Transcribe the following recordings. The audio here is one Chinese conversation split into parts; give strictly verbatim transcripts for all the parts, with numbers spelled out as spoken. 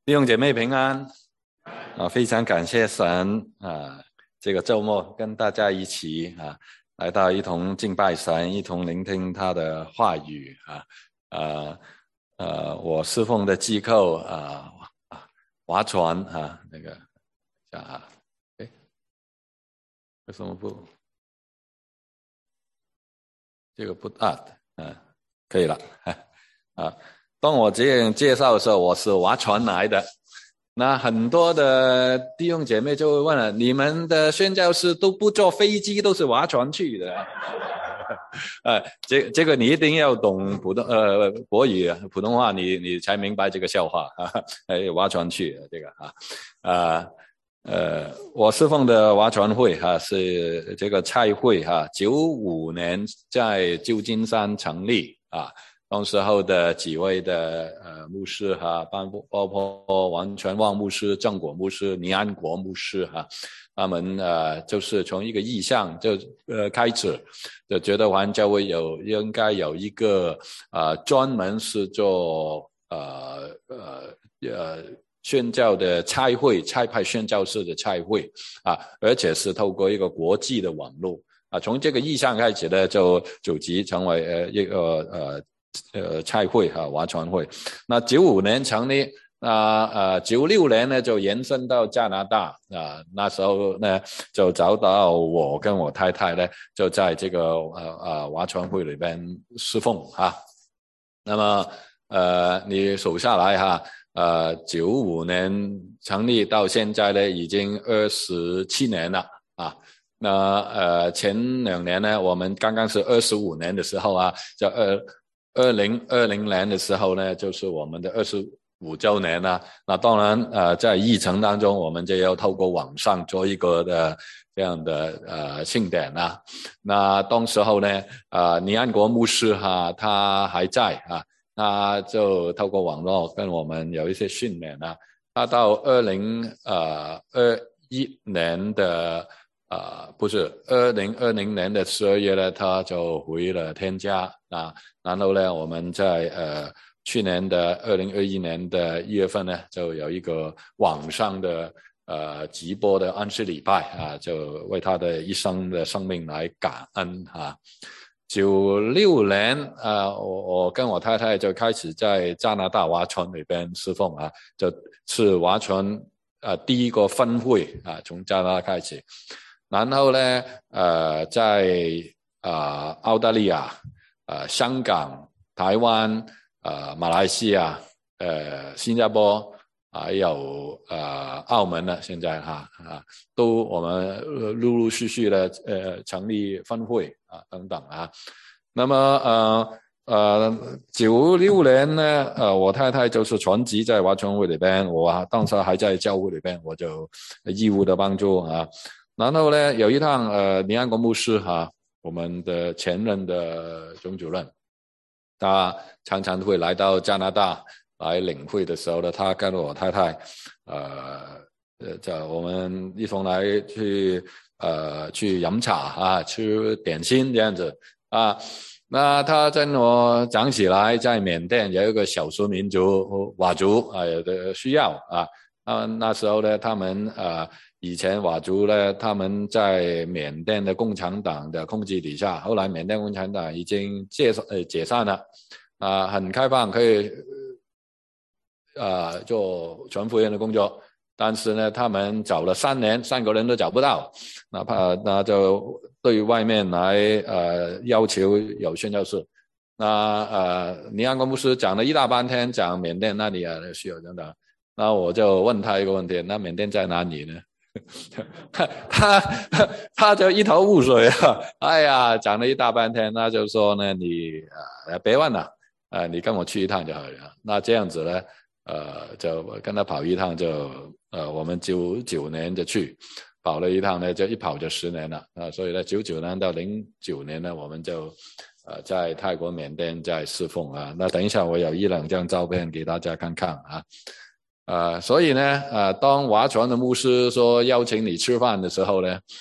弟兄姐妹平安啊！非常感谢神啊，这个周末跟大家一起啊，来到一同敬拜神，一同聆听他的话语啊。呃呃，我侍奉的机构啊啊，划船啊，那个啊，哎，为什么不这个不啊？嗯、啊，可以了啊。当我这样介绍的时候，我是划船来的。那很多的弟兄姐妹就会问了，你们的宣教士都不坐飞机，都是划船去的呃，这这个你一定要懂普通呃国语普通话，你你才明白这个笑话啊，哎，划船去的这个啊啊呃，我侍奉的划船会哈、啊、是这个差会哈，九五年在旧金山成立啊。当时候的几位的呃牧师哈，包括王全旺牧师、郑果牧师、倪安国牧师哈，他们呃就是从一个意向就呃开始，就觉得华人教会有应该有一个呃专门是做呃呃呃宣教的差会、差派宣教士的差会啊，而且是透过一个国际的网络啊，从这个意向开始呢，就组织成为呃一个呃。呃，差会哈，划船会。那九五年成立，那呃九六年呢就延伸到加拿大啊、呃，那时候呢就找到我跟我太太呢，就在这个呃呃划船会里边侍奉哈。那么呃，你数下来哈，呃，九五年成立到现在呢，已经二十七年了啊。那呃前两年呢，我们刚刚是二十五年的时候啊，就二。二零二零年的时候呢，就是我们的二十五周年了。那当然，呃，在疫情当中，我们就要透过网上做一个的这样的呃庆典啦。那当时候呢，呃，倪安国牧师哈，他还在啊，他就透过网络跟我们有一些训练啊。他到二零呃二一年的。呃，不是，二零二零年的十二月呢，他就回了天家啊。然后呢，我们在呃去年的二零二一年的一月份呢，就有一个网上的呃直播的安息礼拜啊，就为他的一生的生命来感恩啊。九六年啊、呃，我我跟我太太就开始在加拿大划船里边侍奉啊，就是划船呃第一个分会啊，从加拿大开始。然后呢，呃，在呃澳大利亚、呃香港、台湾、呃马来西亚、呃新加坡，还有呃澳门呢，现在哈啊，都我们陆陆续续的呃成立分会啊等等啊。那么呃呃九六年呢，呃我太太就是全职在划船会里边，我当时还在教会里边，我就义务的帮助啊。然后呢，有一趟呃，倪安国牧师哈、啊，我们的前任的总主任，他常常会来到加拿大来领会的时候呢，他跟我太太，呃呃，叫我们一同来去呃去饮茶啊，吃点心这样子啊。那他跟我讲起来，在缅甸有一个少数民族佤族啊，有的需要啊。啊，那时候呢，他们呃。以前佤族呢，他们在缅甸的共产党的控制底下，后来缅甸共产党已经解呃解散了，啊、呃，很开放，可以呃做全福音的工作，但是呢，他们找了三年，三个人都找不到，哪怕那就对外面来呃要求有宣教士，那呃倪安国牧师讲了一大半天，讲缅甸那里啊需要等等，那我就问他一个问题，那缅甸在哪里呢？他他他就一头雾水啊！哎呀，讲了一大半天，那就说呢，你呃别问了，呃，你跟我去一趟就好了。那这样子呢，呃，就跟他跑一趟就，呃，我们九九年就去跑了一趟呢，就一跑就十年了啊。所以呢，九九年到零九年呢，我们就呃在泰国、缅甸在侍奉啊。那等一下我有一两张照片给大家看看啊。呃，所以呢，呃，当划船的牧师说邀请你吃饭的时候呢，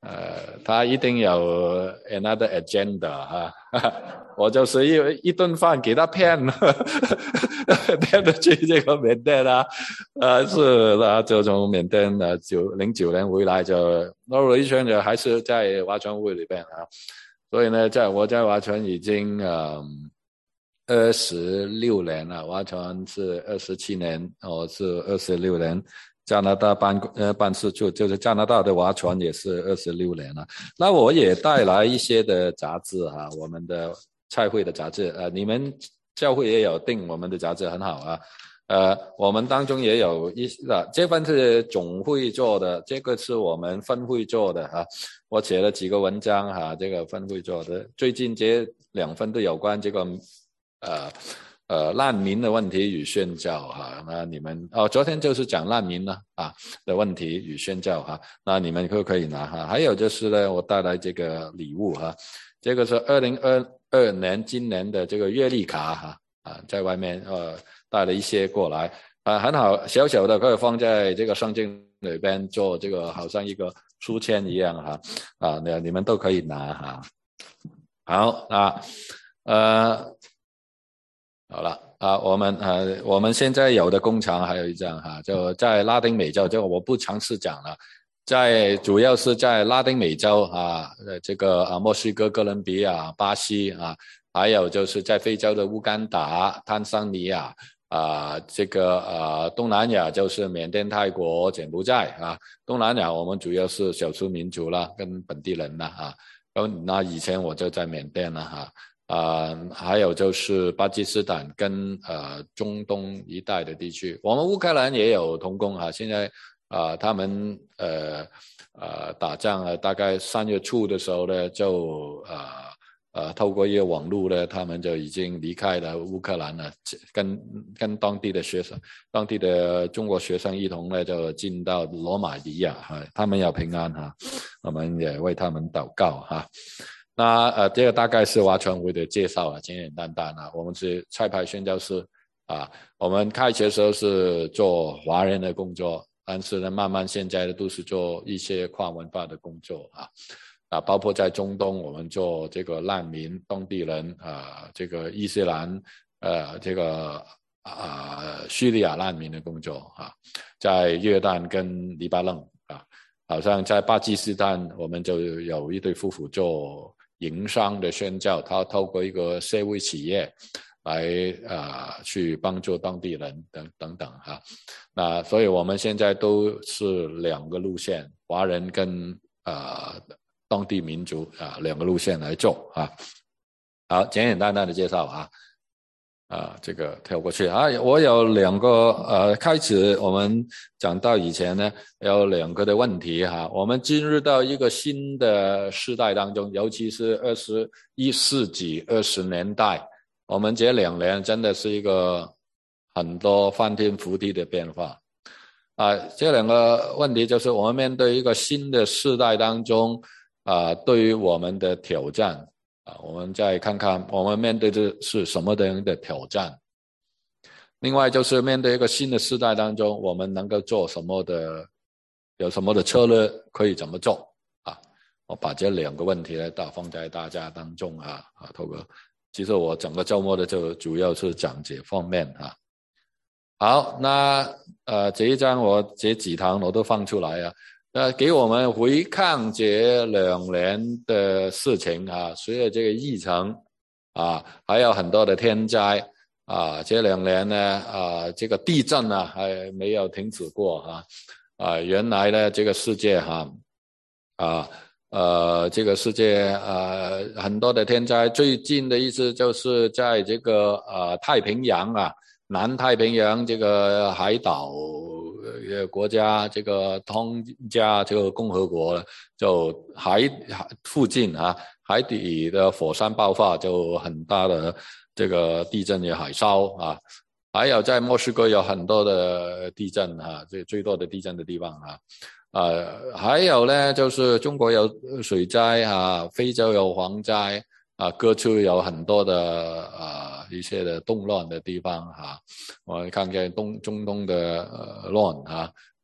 呃，他一定有 another agenda 哈、啊，我就是一一顿饭给他骗了，骗得去这个缅甸啊，呃，是啦，就从缅甸呃九零九年回来就绕了一圈，就还是在划船会里边啊，所以呢，在我在划船已经呃二十六年了，划船是二十七年，我是二十六年。加拿大办呃办事处就是加拿大的划船也是二十六年了。那我也带来一些的杂志哈、啊，我们的菜会的杂志，呃，你们教会也有订我们的杂志，很好啊。呃，我们当中也有一啊，这份是总会做的，这个是我们分会做的啊。我写了几个文章哈、啊，这个分会做的。最近这两份都有关这个呃。呃，难民的问题与宣教哈，那你们哦，昨天就是讲难民了啊的问题与宣教哈，那你们可可以拿哈。还有就是呢，我带来这个礼物哈，这个是二零二二年今年的这个月历卡哈啊，在外面呃带了一些过来啊，很好，小小的可以放在这个圣经里边做这个好像一个书签一样哈啊，那你们都可以拿哈。好啊，呃。好了啊，我们呃，我们现在有的工厂还有一张哈，就在拉丁美洲，这个我不尝试讲了，在主要是在拉丁美洲啊，这个啊墨西哥、哥伦比亚、巴西啊，还有就是在非洲的乌干达、坦桑尼亚啊，这个呃东南亚就是缅甸、泰国、柬埔寨啊，东南亚我们主要是少数民族啦，跟本地人啦啊，那以前我就在缅甸了哈。啊、呃，还有就是巴基斯坦跟呃中东一带的地区，我们乌克兰也有同工哈，现在啊、呃、他们呃呃打仗啊，大概三月初的时候呢，就呃呃透过一个网络呢，他们就已经离开了乌克兰了，跟跟当地的学生、当地的中国学生一同呢，就进到罗马尼亚哈，他们要平安哈，我们也为他们祷告哈。那呃，这个大概是划船会的介绍啊，简简单单啊。我们是菜派宣教士啊，我们开学的时候是做华人的工作，但是呢，慢慢现在的都是做一些跨文化的工作啊啊，包括在中东，我们做这个难民当地人啊，这个伊斯兰呃这个啊叙利亚难民的工作啊，在约旦跟黎巴嫩啊，好像在巴基斯坦，我们就有一对夫妇做营商的宣教，他透过一个社会企业来啊、呃、去帮助当地人等等等哈、啊。那所以我们现在都是两个路线，华人跟啊、呃、当地民族啊两个路线来做啊。好，简简单单的介绍啊。啊，这个跳过去啊！我有两个呃，开始我们讲到以前呢，有两个的问题哈。我们进入到一个新的时代当中，尤其是二十一世纪二十年代，我们这两年真的是一个很多翻天覆地的变化啊。这两个问题就是我们面对一个新的时代当中啊，对于我们的挑战。啊，我们再看看我们面对的是什么样的挑战。另外就是面对一个新的时代当中，我们能够做什么的，有什么的策略可以怎么做啊？我把这两个问题呢，大放在大家当中啊啊，透过其实我整个周末的就主要是讲这方面啊。好，那呃这一章我这几堂我都放出来啊。呃，给我们回看这两年的事情啊，随着这个疫情啊，还有很多的天灾啊，这两年呢啊，这个地震呢还没有停止过啊啊，原来呢这个世界哈啊呃这个世界呃很多的天灾，最近的意思就是在这个呃太平洋啊，南太平洋这个海岛。呃，国家这个通加这个共和国就海附近啊，海底的火山爆发就很大的这个地震与海烧啊，还有在墨西哥有很多的地震啊，这最多的地震的地方啊，呃，还有呢就是中国有水灾啊，非洲有蝗灾啊，各处有很多的啊。一些的动乱的地方哈、啊，我们看见东中东的呃乱啊，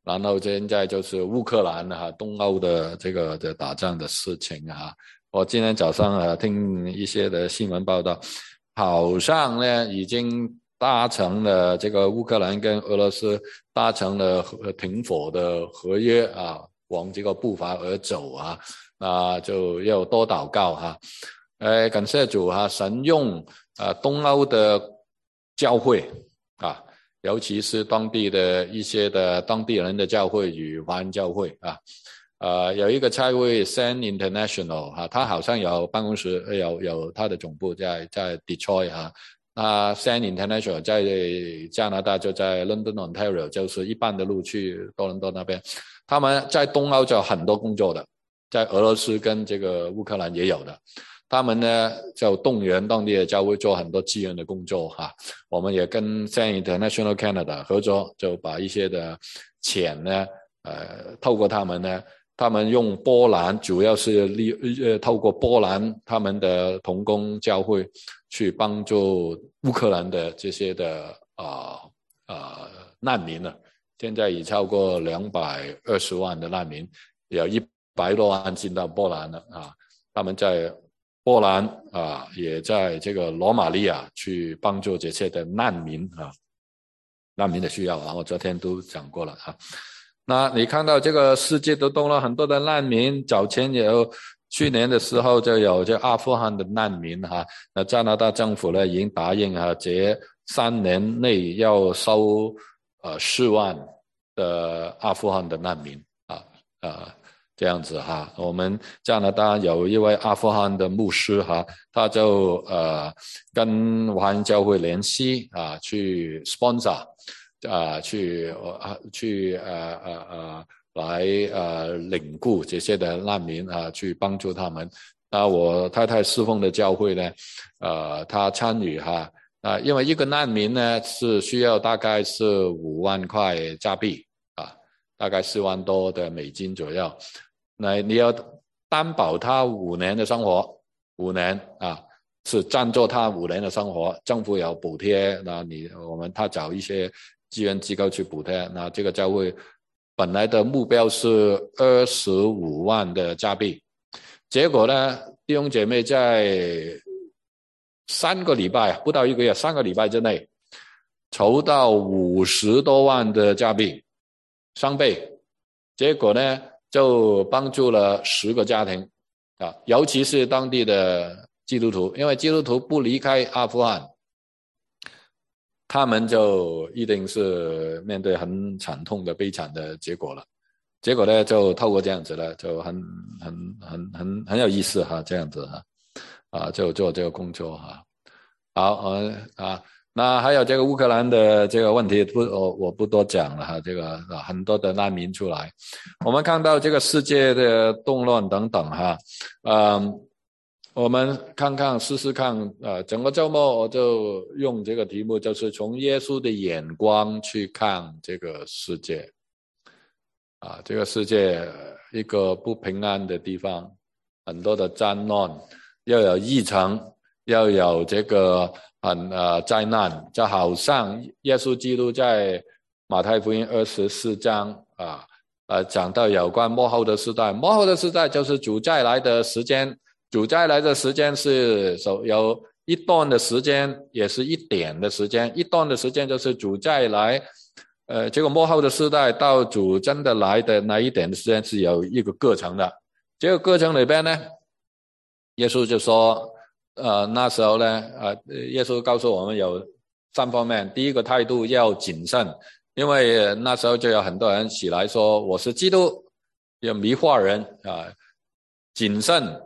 然后现在就是乌克兰啊，东欧的这个的打仗的事情啊。我今天早上啊听一些的新闻报道，好像呢已经达成了这个乌克兰跟俄罗斯达成了停火的合约啊，往这个步伐而走啊，那就要多祷告哈。呃，感谢主哈，神用啊东欧的教会啊。尤其是当地的一些的当地人的教会与华人教会啊，呃，有一个教会 Send International 啊，他好像有办公室，有有他的总部在在 Detroit 啊，那 Send International 在加拿大就在 London Ontario， 就是一半的路去多伦多那边，他们在东欧就有很多工作的，在俄罗斯跟这个乌克兰也有的。他们呢就动员当地的教会做很多支援的工作哈，我们也跟 Send International Canada 合作，就把一些的钱呢，呃，透过他们呢，他们用波兰，主要是利呃透过波兰他们的同工教会去帮助乌克兰的这些的啊啊、呃呃、难民呢，现在已超过两百二十万的难民，有一百多万进到波兰了啊，他们在波兰啊，也在这个罗马尼亚去帮助这些的难民啊，难民的需要啊，我昨天都讲过了啊。那你看到这个世界都动了很多的难民，早前也有，去年的时候就有这阿富汗的难民哈、啊，那加拿大政府呢已经答应啊，这三年内要收呃四万的阿富汗的难民啊啊。这样子哈，我们加拿大有一位阿富汗的牧师哈，他就呃跟华人教会联系啊，去 sponsor 啊，去啊去呃呃呃来呃领雇这些的难民啊，去帮助他们。那我太太侍奉的教会呢，呃，他参与哈啊，因为一个难民呢是需要大概是五万块加币啊，大概四万多的美金左右。那你要担保他五年的生活，五年啊，是赞助他五年的生活，政府有补贴，那你我们他找一些资源机构去补贴，那这个教会本来的目标是二十五万的加币，结果呢，弟兄姐妹在三个礼拜不到一个月，三个礼拜之内筹到五十多万的加币，双倍，结果呢？就帮助了十个家庭啊，尤其是当地的基督徒，因为基督徒不离开阿富汗，他们就一定是面对很惨痛的悲惨的结果了。结果呢，就透过这样子了，就很很很很很有意思哈，这样子哈，啊，就做这个工作哈。好，呃啊。那还有这个乌克兰的这个问题，不，我我不多讲了哈。这个啊，很多的难民出来，我们看到这个世界的动乱等等哈，嗯，我们看看试试看，呃，整个周末我就用这个题目，就是从耶稣的眼光去看这个世界，啊，这个世界一个不平安的地方，很多的战乱，又有疫情，又有这个。很呃灾难，就好像耶稣基督在马太福音二十四章啊呃讲到有关末后的时代，末后的时代就是主再来的时间，主再来的时间是有一段的时间，也是一点的时间，一段的时间就是主再来，呃这个末后的时代到主真的来的那一点的时间是有一个过程的，这个过程里边呢，耶稣就说。呃，那时候呢，呃，耶稣告诉我们有三方面。第一个态度要谨慎，因为那时候就有很多人起来说我是基督，要迷惑人啊。谨慎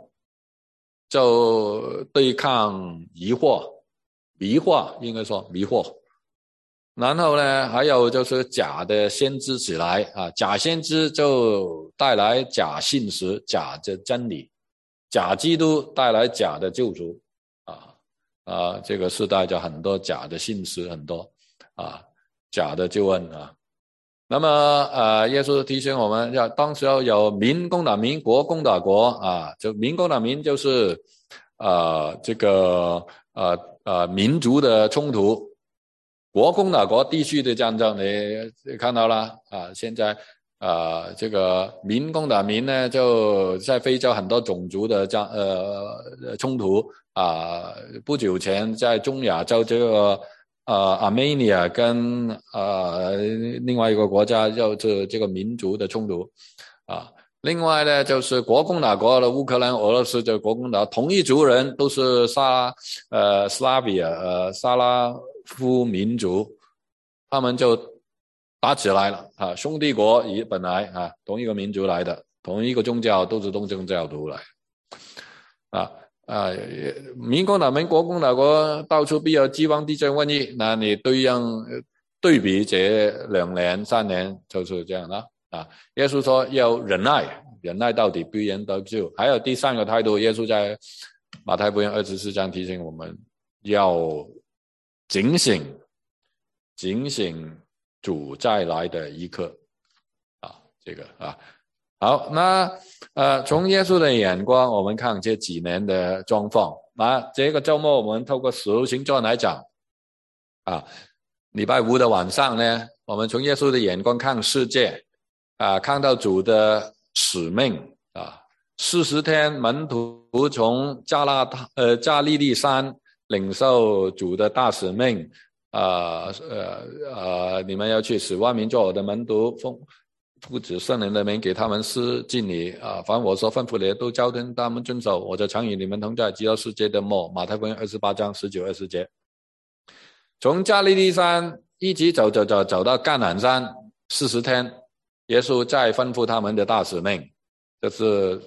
就对抗疑惑，迷惑应该说迷惑。然后呢，还有就是假的先知起来啊，假先知就带来假信实、假的真理。假基督带来假的救赎啊啊，这个时代就很多假的信息，很多啊假的救恩啊。那么呃，耶稣提醒我们要当时候有民攻打民，国攻打国啊，就民攻打民就是呃这个呃呃民族的冲突国共哪国地区的战争你看到了啊，现在啊、呃，这个民攻打民呢，就在非洲很多种族的战呃冲突啊、呃。不久前在中亚洲这个呃 Armenia 跟呃另外一个国家就是这个民族的冲突啊。另外呢，就是国共哪国的乌克兰、俄罗斯的国共哪同一族人都是萨呃斯拉比亚呃萨拉夫民族，他们就打起来了啊！兄弟国也本来啊同一个民族来的，同一个宗教都是东正教徒来啊啊！民共哪民国共哪国到处必有饥荒、地震、瘟疫，那你对应对比这两年、三年就是这样了。啊，耶稣说要忍耐，忍耐到底，必然得救。还有第三个态度，耶稣在马太福音二十四章提醒我们要警醒，警醒主再来的一刻啊，这个啊，好，那呃，从耶稣的眼光，我们看这几年的状况。那这个周末我们透过使徒行传来讲啊，礼拜五的晚上呢，我们从耶稣的眼光看世界。啊，看到主的使命啊，四十天门徒从加拉呃加利利山领受主的大使命啊呃呃，你们要去使万民做我的门徒，奉父子圣灵的名给他们施浸礼啊，凡我所吩咐的都教他们遵守，我就常与你们同在，直到世界的末。马太福音二十八章十九二十节。从加利利山一直走走走走到橄榄山四十天。耶稣再吩咐他们的大使命，这是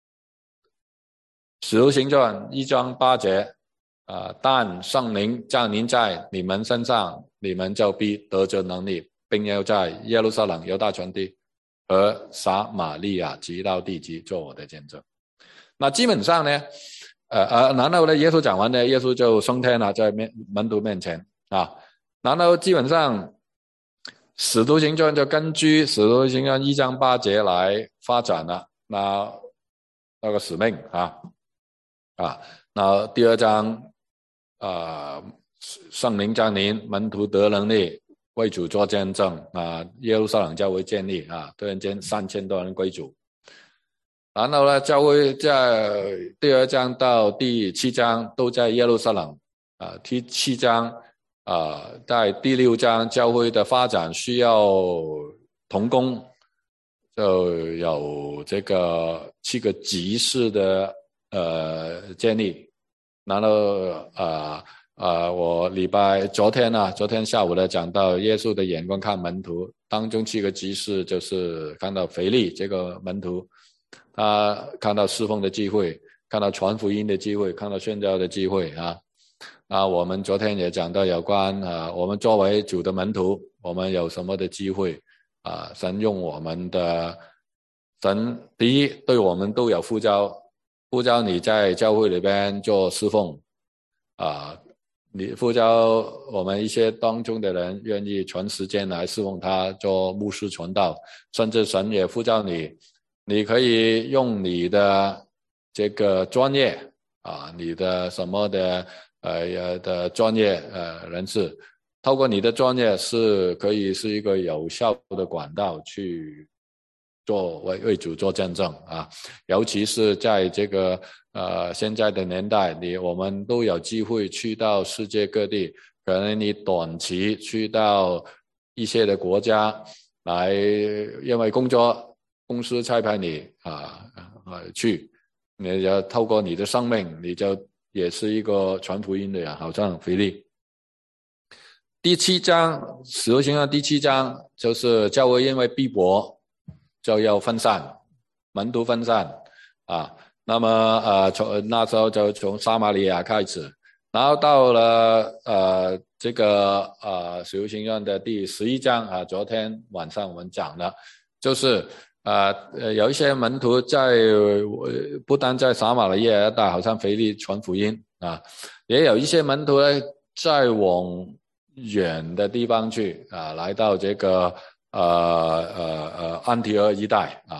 使徒行传一章八节啊，但圣灵降临在你们身上，你们就必得着能力，并要在耶路撒冷、犹大全地和撒玛利亚直到地极做我的见证。那基本上呢，呃呃，然后呢，耶稣讲完呢，耶稣就升天了，在面门徒面前啊，然后基本上。使徒行传就根据使徒行传一章八节来发展了，那那个使命啊啊，那第二章啊，圣灵降临，门徒得能力，为主做见证啊，耶路撒冷教会建立啊，突然间三千多人归主，然后呢，教会在第二章到第七章都在耶路撒冷啊，第七章。啊、呃，在第六章教会的发展需要同工，就有这个七个集市的呃建立，然后啊啊，我礼拜昨天啊，昨天下午呢讲到耶稣的眼光看门徒，当中七个集市就是看到腓力这个门徒，他看到侍奉的机会，看到传福音的机会，看到宣教的机会啊。啊，我们昨天也讲到有关啊，我们作为主的门徒，我们有什么的机会啊？神用我们的，神第一对我们都有呼召，呼召你在教会里边做侍奉啊，你呼召我们一些当中的人愿意全时间来侍奉他，做牧师传道，甚至神也呼召你，你可以用你的这个专业啊，你的什么的。呃的专业呃人士，透过你的专业是可以是一个有效的管道去做为为主做见证啊，尤其是在这个呃现在的年代，你我们都有机会去到世界各地，可能你短期去到一些的国家来，因为工作公司差派你啊呃去，你要透过你的生命，你就。也是一个传福音的人，好像腓力。第七章，使徒行传第七章就是教会因为逼迫就要分散，门徒分散啊。那么呃，从那时候就从撒玛利亚开始，然后到了呃这个呃使徒行传的第十一章啊，昨天晚上我们讲了，就是呃呃有一些门徒在不单在撒玛利亚带，好像腓力传福音啊，也有一些门徒呢在往远的地方去啊，来到这个呃呃呃安提阿一带啊，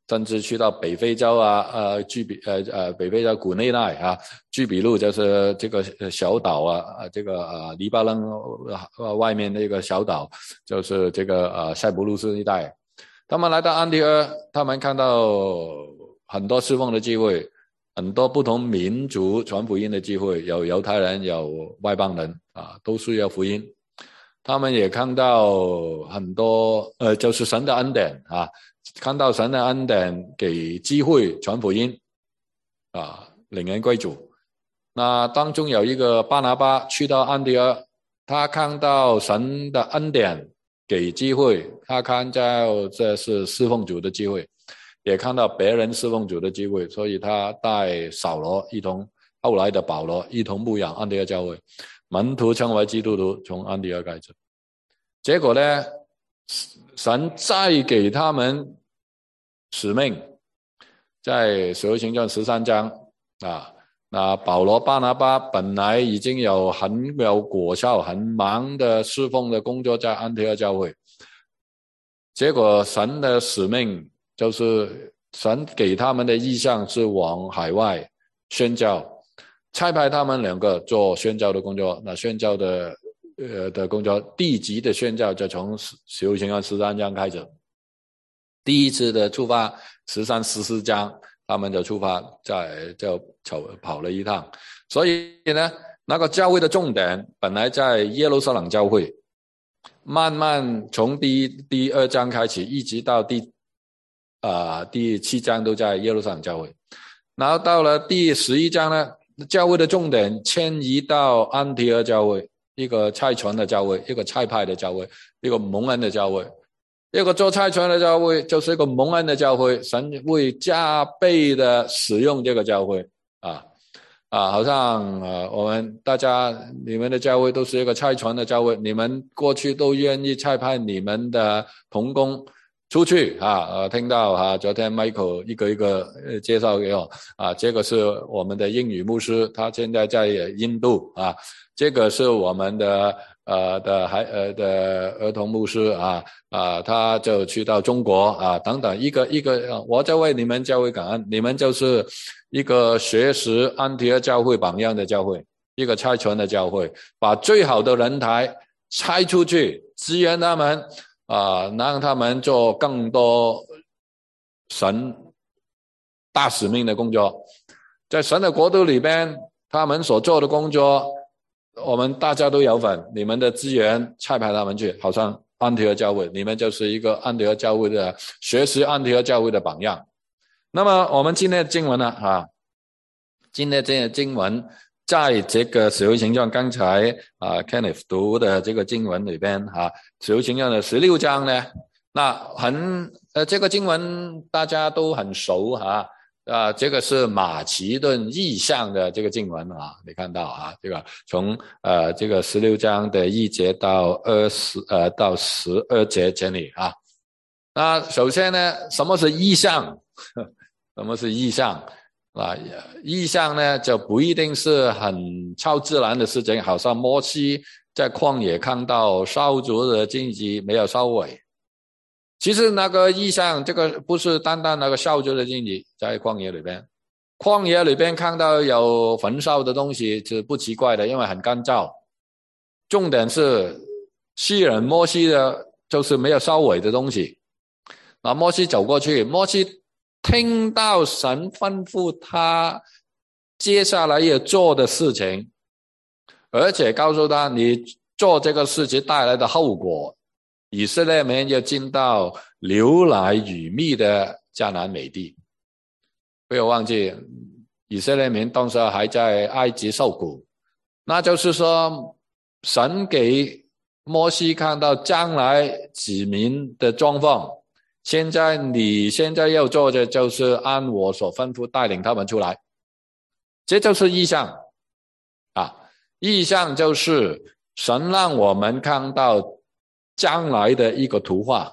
甚至去到北非洲啊，呃，居比呃呃北非洲古内奈啊，居比路就是这个小岛啊，这个呃黎巴嫩呃外面那个小岛，就是这个呃塞浦路斯一带。他们来到安提阿，他们看到很多侍奉的机会，很多不同民族传福音的机会，有犹太人，有外邦人啊，都需要福音。他们也看到很多呃，就是神的恩典啊，看到神的恩典给机会传福音啊，领人归主。那当中有一个巴拿巴去到安提阿，他看到神的恩典给机会，他看到这是侍奉主的机会，也看到别人侍奉主的机会，所以他带扫罗一同，后来的保罗一同牧养安提阿教会，门徒成为基督徒，从安提阿开始。结果呢，神再给他们使命，在使徒行传十三章啊，那保罗巴拿巴本来已经有很有果效，很忙的侍奉的工作在安提阿教会，结果神的使命就是神给他们的意向是往海外宣教，差派他们两个做宣教的工作。那宣教的呃的工作，地级的宣教就从使徒行传十三章开始，第一次的出发十三十四章他们就出发，在就跑了一趟。所以呢，那个教会的重点本来在耶路撒冷教会，慢慢从第一第二章开始，一直到第啊、呃、第七章都在耶路撒冷教会。然后到了第十一章呢，教会的重点迁移到安提阿教会，一个差传的教会，一个差派的教会，一个蒙恩的教会。一个做差传的教会就是一个蒙恩的教会，神会加倍的使用这个教会啊啊，好像呃我们大家你们的教会都是一个差传的教会，你们过去都愿意差派你们的同工出去啊，呃，听到啊，昨天 Michael 一个一个介绍给我啊，这个是我们的英语牧师，他现在在印度啊，这个是我们的呃的孩呃的儿童牧师啊啊，他就去到中国啊等等，一个一个，我在为你们教会感恩，你们就是一个学识安提阿教会榜样的教会，一个差传的教会，把最好的人才差出去，支援他们啊，让他们做更多神大使命的工作，在神的国度里边，他们所做的工作，我们大家都有份，你们的资源差派他们去，好像安提阿教会，你们就是一个安提阿教会的学习安提阿教会的榜样。那么我们今天的经文呢啊，今天这个经文在这个使徒行传刚才啊 Kenneth 读的这个经文里边啊，使徒行传的十六章呢，那很呃这个经文大家都很熟啊。啊，这个是马其顿意象的这个经文啊，你看到啊，这个从呃这个十六章的一节到二十呃到十二节这里啊。那首先呢，什么是意象？什么是意象？啊，意象呢就不一定是很超自然的事情，好像摩西在旷野看到烧灼的荆棘没有烧毁。其实那个意象，这个不是单单那个烧灼的荆棘在旷野里边，旷野里边看到有焚烧的东西是不奇怪的，因为很干燥。重点是西人摩西的就是没有烧毁的东西。那摩西走过去，摩西听到神吩咐他接下来要做的事情，而且告诉他你做这个事情带来的后果，以色列民要进到流奶与蜜的迦南美地。不要忘记以色列民当时还在埃及受苦，那就是说神给摩西看到将来子民的状况，现在你现在要做的就是按我所吩咐带领他们出来，这就是意象啊！意象就是神让我们看到将来的一个图画，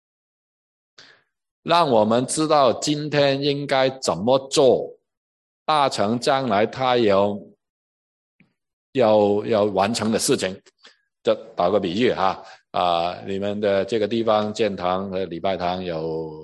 让我们知道今天应该怎么做，达成将来他要要要完成的事情。就打个比喻哈啊，你们的这个地方建堂和礼拜堂有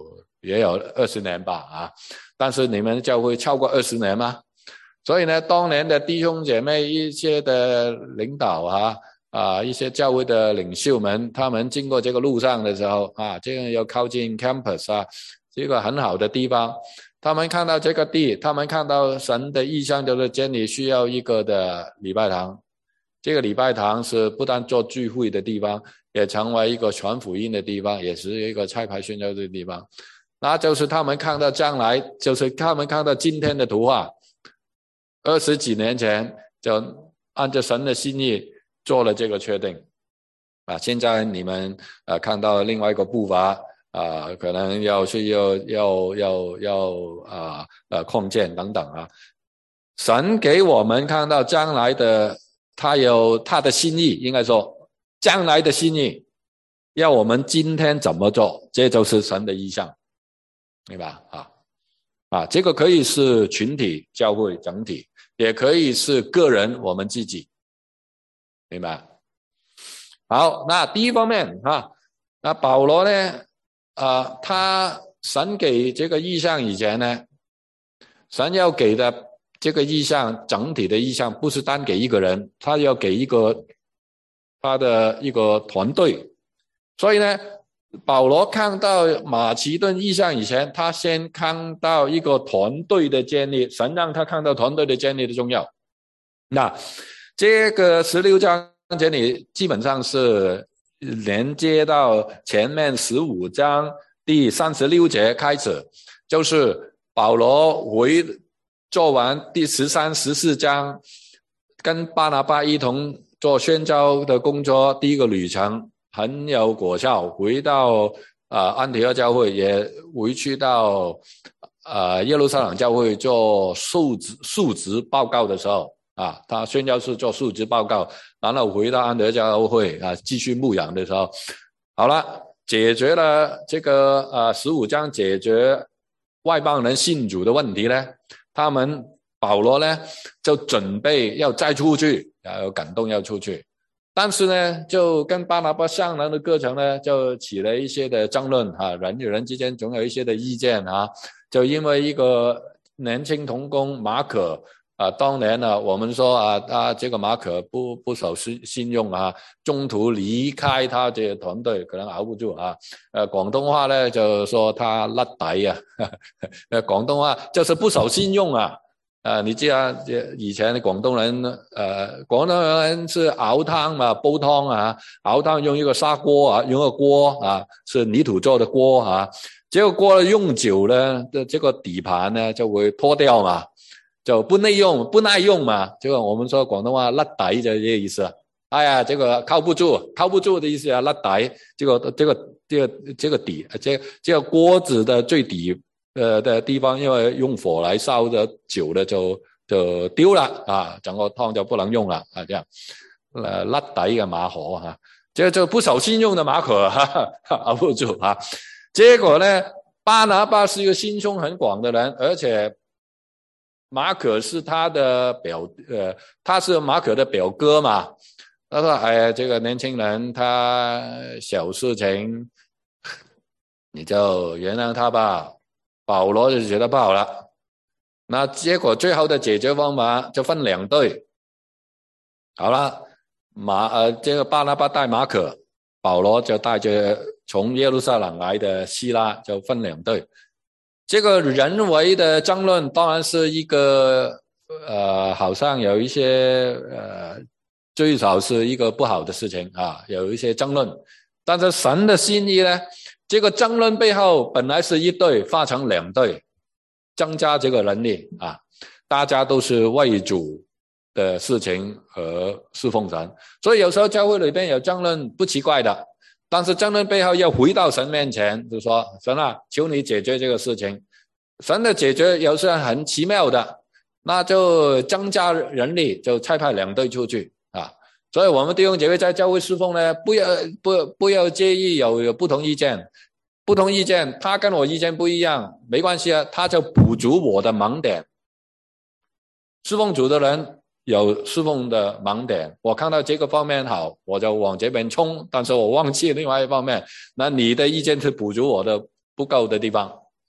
也有二十年吧啊，但是你们教会超过二十年吗？所以呢，当年的弟兄姐妹一些的领导啊啊，一些教会的领袖们，他们经过这个路上的时候啊，这个要靠近 campus 啊，这个很好的地方，他们看到这个地，他们看到神的意象，就是建立需要一个的礼拜堂。这个礼拜堂是不但做聚会的地方，也成为一个传福音的地方，也是一个差派宣教的地方。那就是他们看到将来，就是他们看到今天的图画，二十几年前就按照神的心意做了这个确定啊。现在你们呃看到另外一个步伐啊，可能要去要要要要啊呃控建等等啊。神给我们看到将来的，他有他的心意，应该说将来的心意，要我们今天怎么做，这就是神的意向，明白啊？啊，这个可以是群体教会整体，也可以是个人我们自己，明白？好，那第一方面啊，那保罗呢，呃，他神给这个意向以前呢，神要给的这个意向，整体的意向不是单给一个人，他要给一个他的一个团队。所以呢，保罗看到马其顿意象以前，他先看到一个团队的建立，神让他看到团队的建立的重要。那这个十六章这里基本上是连接到前面十五章第三十六节开始，就是保罗回做完第十三、十四章，跟巴拿巴一同做宣教的工作，第一个旅程很有果效，回到呃安提阿教会，也回去到呃耶路撒冷教会做述职述职报告的时候啊，他宣教士做述职报告，然后回到安提阿教会啊继续牧养的时候，好了，解决了这个呃十五章解决外邦人信主的问题呢，他们保罗呢就准备要再出去，要有感动要出去。但是呢，就跟巴拿巴商量的过程呢，就起了一些的争论啊，人与人之间总有一些的意见啊。就因为一个年轻同工马可啊，当年呢，我们说啊，他这个马可不不守信用啊，中途离开他这个团队，可能熬不住啊。呃，广东话呢就说他甩底啊，呃，廣東話就是不守信用啊。呃，你知啊，以前廣東人，呃，廣東人是熬湯嘛，煲湯啊，熬湯用一個砂鍋啊，用一個鍋啊，是泥土做的鍋啊，結果鍋用久了，這個底盤呢就會脫掉嘛，就不耐用，不耐用嘛，這個我們說廣東話甩底就這個意思。哎呀，這個靠不住，靠不住的意思啊，甩底，這個這個這個這個底，這這個鍋子的最底呃的地方，因為用火來燒的久了就就丟了啊，整個湯就不能用了啊，這樣呃甩底嘅馬可哈，這就不守信用的馬可哈，熬不住啊。結果呢，巴拿巴是一個心胸很廣的人，而且馬可是他的表呃他是馬可的表哥嘛。他說哎，這個年輕人他小事情你就原諒他吧。保羅就覺得不好了，那結果最後的解決方法就分兩隊。好了，馬呃這個巴拿巴帶馬可，保羅就帶着從耶路撒冷來的希拉，就分兩隊。這個人為的爭論當然是一個呃好像有一些呃最少是一個不好的事情啊，有一些爭論。但是神的心意呢，這個爭論背後本來是一隊，化成兩隊，增加這個能力啊！大家都是為主的事情和侍奉神，所以有時候教會裏邊有爭論不奇怪的，但是爭論背後要回到神面前，就說神啊，求你解決這個事情。神的解決有時候很奇妙的，那就增加人力，就差派兩隊出去啊！所以我們弟兄姐妹在教會侍奉呢，不要不不要介意有有不同意見，不同意見，他跟我意見不一樣，沒關係啊，他就補足我的盲點。侍奉主的人有侍奉的盲點，我看到這個方面好，我就往這邊衝，但是我忘記另外一方面，那你的意見是補足我的不夠的地方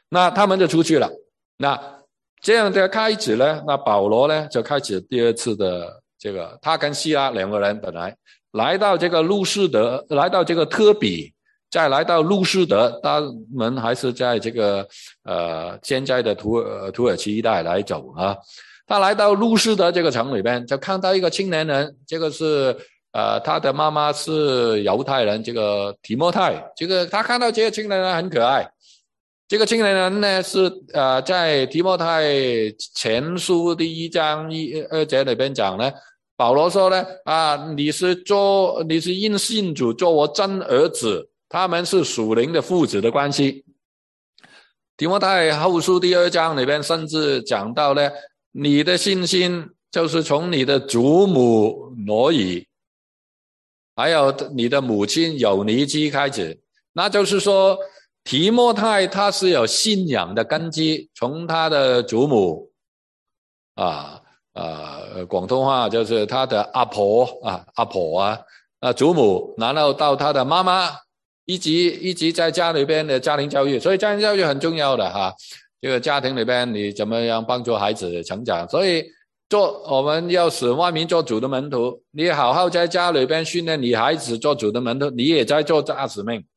那他们就出去了。那这样的开始呢，那保罗呢就开始第二次的这个，他跟希拉两个人本来来到这个路士德，来到这个特比，再来到路士德，他们还是在这个呃现在的土耳土耳其一带来走啊。他来到路士德这个城里边，就看到一个青年人，这个是呃他的妈妈是犹太人，这个提摩太，这个他看到这个青年人很可爱。这个青年人呢是呃在提摩太前书第一章一二节里边讲呢，保罗说呢啊你是做你是因信主做我真儿子，他们是属灵的父子的关系。提摩太后书第二章里边甚至讲到呢，你的信心就是从你的祖母挪以，还有你的母亲有尼基开始，那就是说提摩太他是有信仰的根基，从他的祖母啊啊，广东话就是他的阿婆啊阿婆啊啊祖母，然后到他的妈妈，一直一直在家里边的家庭教育，所以家庭教育很重要的哈。这个家庭里边你怎么样帮助孩子成长，所以做我们要使万民做主的门徒，你好好在家里边训练你孩子做主的门徒，你也在做大使命。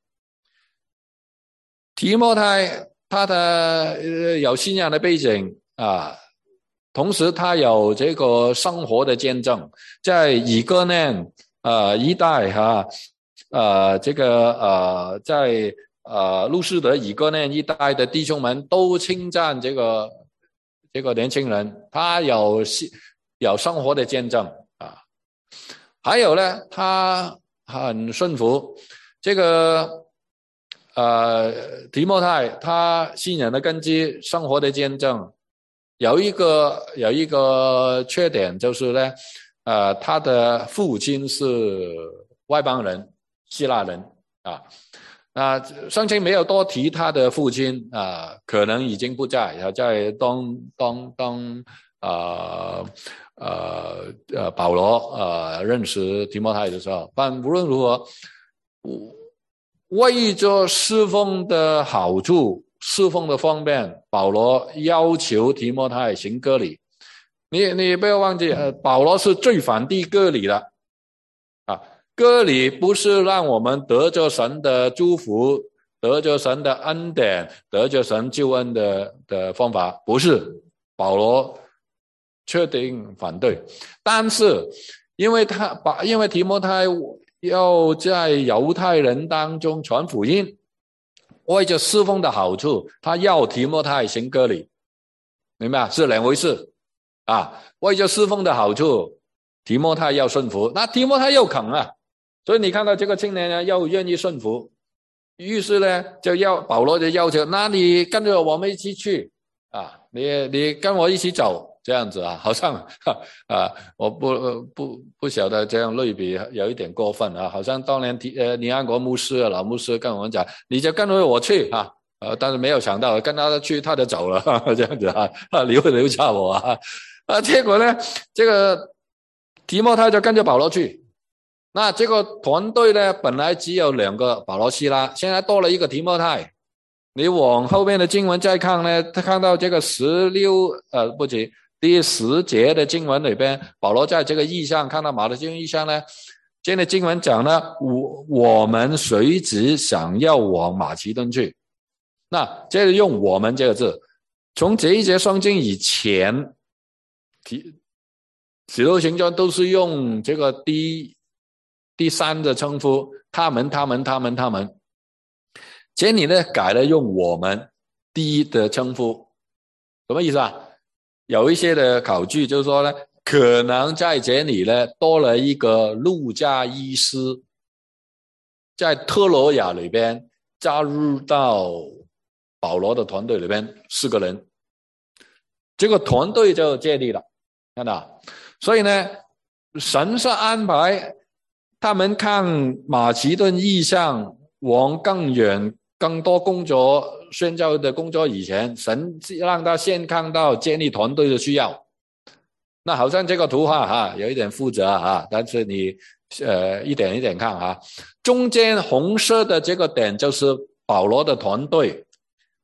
提摩太他的、呃、有信仰的背景啊，同时他有这个生活的见证，在以哥念呃一代哈呃这个呃在呃路士德以哥念一代的弟兄们都称赞这个这个年轻人，他有有生活的见证啊。还有呢，他很顺服这个呃，提摩太他信仰的根基，生活的见证，有一个有一个缺点就是呢，呃，他的父亲是外邦人，希腊人啊。那圣经没有多提他的父亲啊，可能已经不在，在当当当呃呃呃保罗呃认识提摩太的时候，但无论如何，为着侍奉的好处，侍奉的方便，保罗要求提摩太行割礼。你你不要忘记，呃，保罗是最反对割礼的啊。割礼不是让我们得着神的祝福，得着神的恩典，得着神救恩的的方法，不是。保罗确定反对，但是因为他把因为提摩太要在犹太人当中传福音，为着侍奉的好处，他要提摩太行割礼，明白？是两回事啊。为着侍奉的好处，提摩太要顺服，那提摩太又肯啊，所以你看到这个青年人又愿意顺服，于是呢，就要保罗就要求，那你跟着我们一起去啊，你你跟我一起走。这样子啊，好像啊，我不不不晓得这样类比有一点过分啊，好像当年提呃尼安国牧师老牧师跟我们讲，你就跟着我去啊，呃，但是没有想到跟他去他就走了，呵呵这样子啊，留留下我啊，啊，结果呢，这个提摩太就跟着保罗去，那这个团队呢，本来只有两个保罗希拉，现在多了一个提摩太。你往后面的经文再看呢，他看到这个十六呃不止。第十节的经文里边，保罗在这个意象看到马太经意象呢，这个经文讲呢，我我们随即想要往马其顿去。那这里用我们这个字，从这一节圣经以前，使徒行传都是用这个第第三的称呼，他们他们他们他们，这里呢改了用我们第一的称呼，什么意思啊？有一些的考据就是说呢，可能在这里呢多了一个路加医师，在特罗亚里边加入到保罗的团队里边四个人，这个团队就建立了，看到？所以呢，神是安排他们看马其顿意象往更远更多工作宣教的工作以前，神让他先看到建立团队的需要。那好像这个图画哈有一点复杂哈，但是你呃一点一点看哈，中间红色的这个点就是保罗的团队，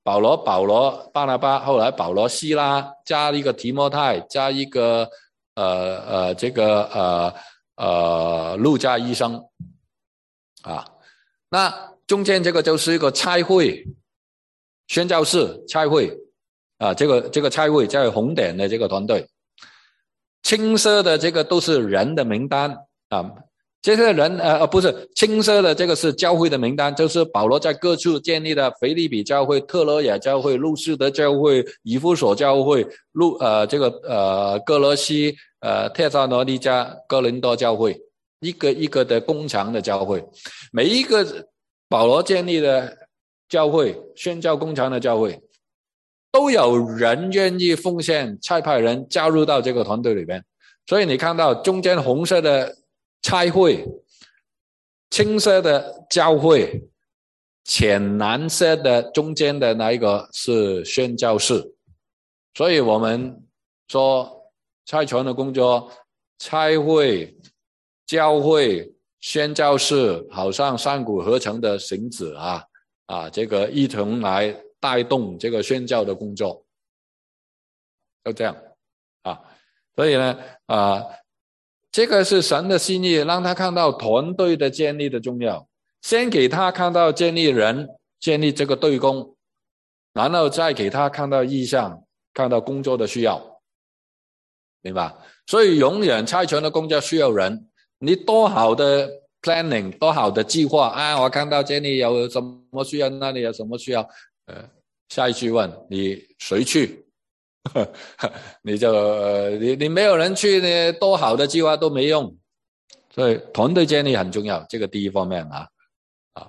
保罗保罗巴拿巴，后来保罗希拉，加一个提摩太，加一个呃呃这个呃呃路加医生啊。那中间这个就是一个差会宣教士差会啊，这个这个差会在红点的这个团队，青色的这个都是人的名单啊。这些人呃不是青色的这个是教会的名单，就是保罗在各处建立的腓立比教会、特罗亚教会、路斯德教会、以弗所教会、路呃这个呃哥罗西呃帖撒罗尼迦、哥林多教会，一个一个的工厂的教会，每一个保罗建立的教会、宣教工厂的教会，都有人愿意奉献差派人加入到这个团队里边。所以你看到中间红色的差会，青色的教会，浅蓝色的中间的那一个是宣教士。所以我们说差传的工作，差会、教会、宣教士好像三股合成的绳子啊啊，这个一同来带动这个宣教的工作，就这样啊。所以呢啊。这个是神的心意，让他看到团队的建立的重要，先给他看到建立人，建立这个队工，然后再给他看到意向，看到工作的需要，明白？所以永远差传的工作需要人，你多好的 planning， 多好的计划啊！我看到这里有什么需要，那里有什么需要，呃，下一句问你谁去？你就呃你你没有人去呢，多好的计划都没用。所以团队建立很重要，这个第一方面啊啊。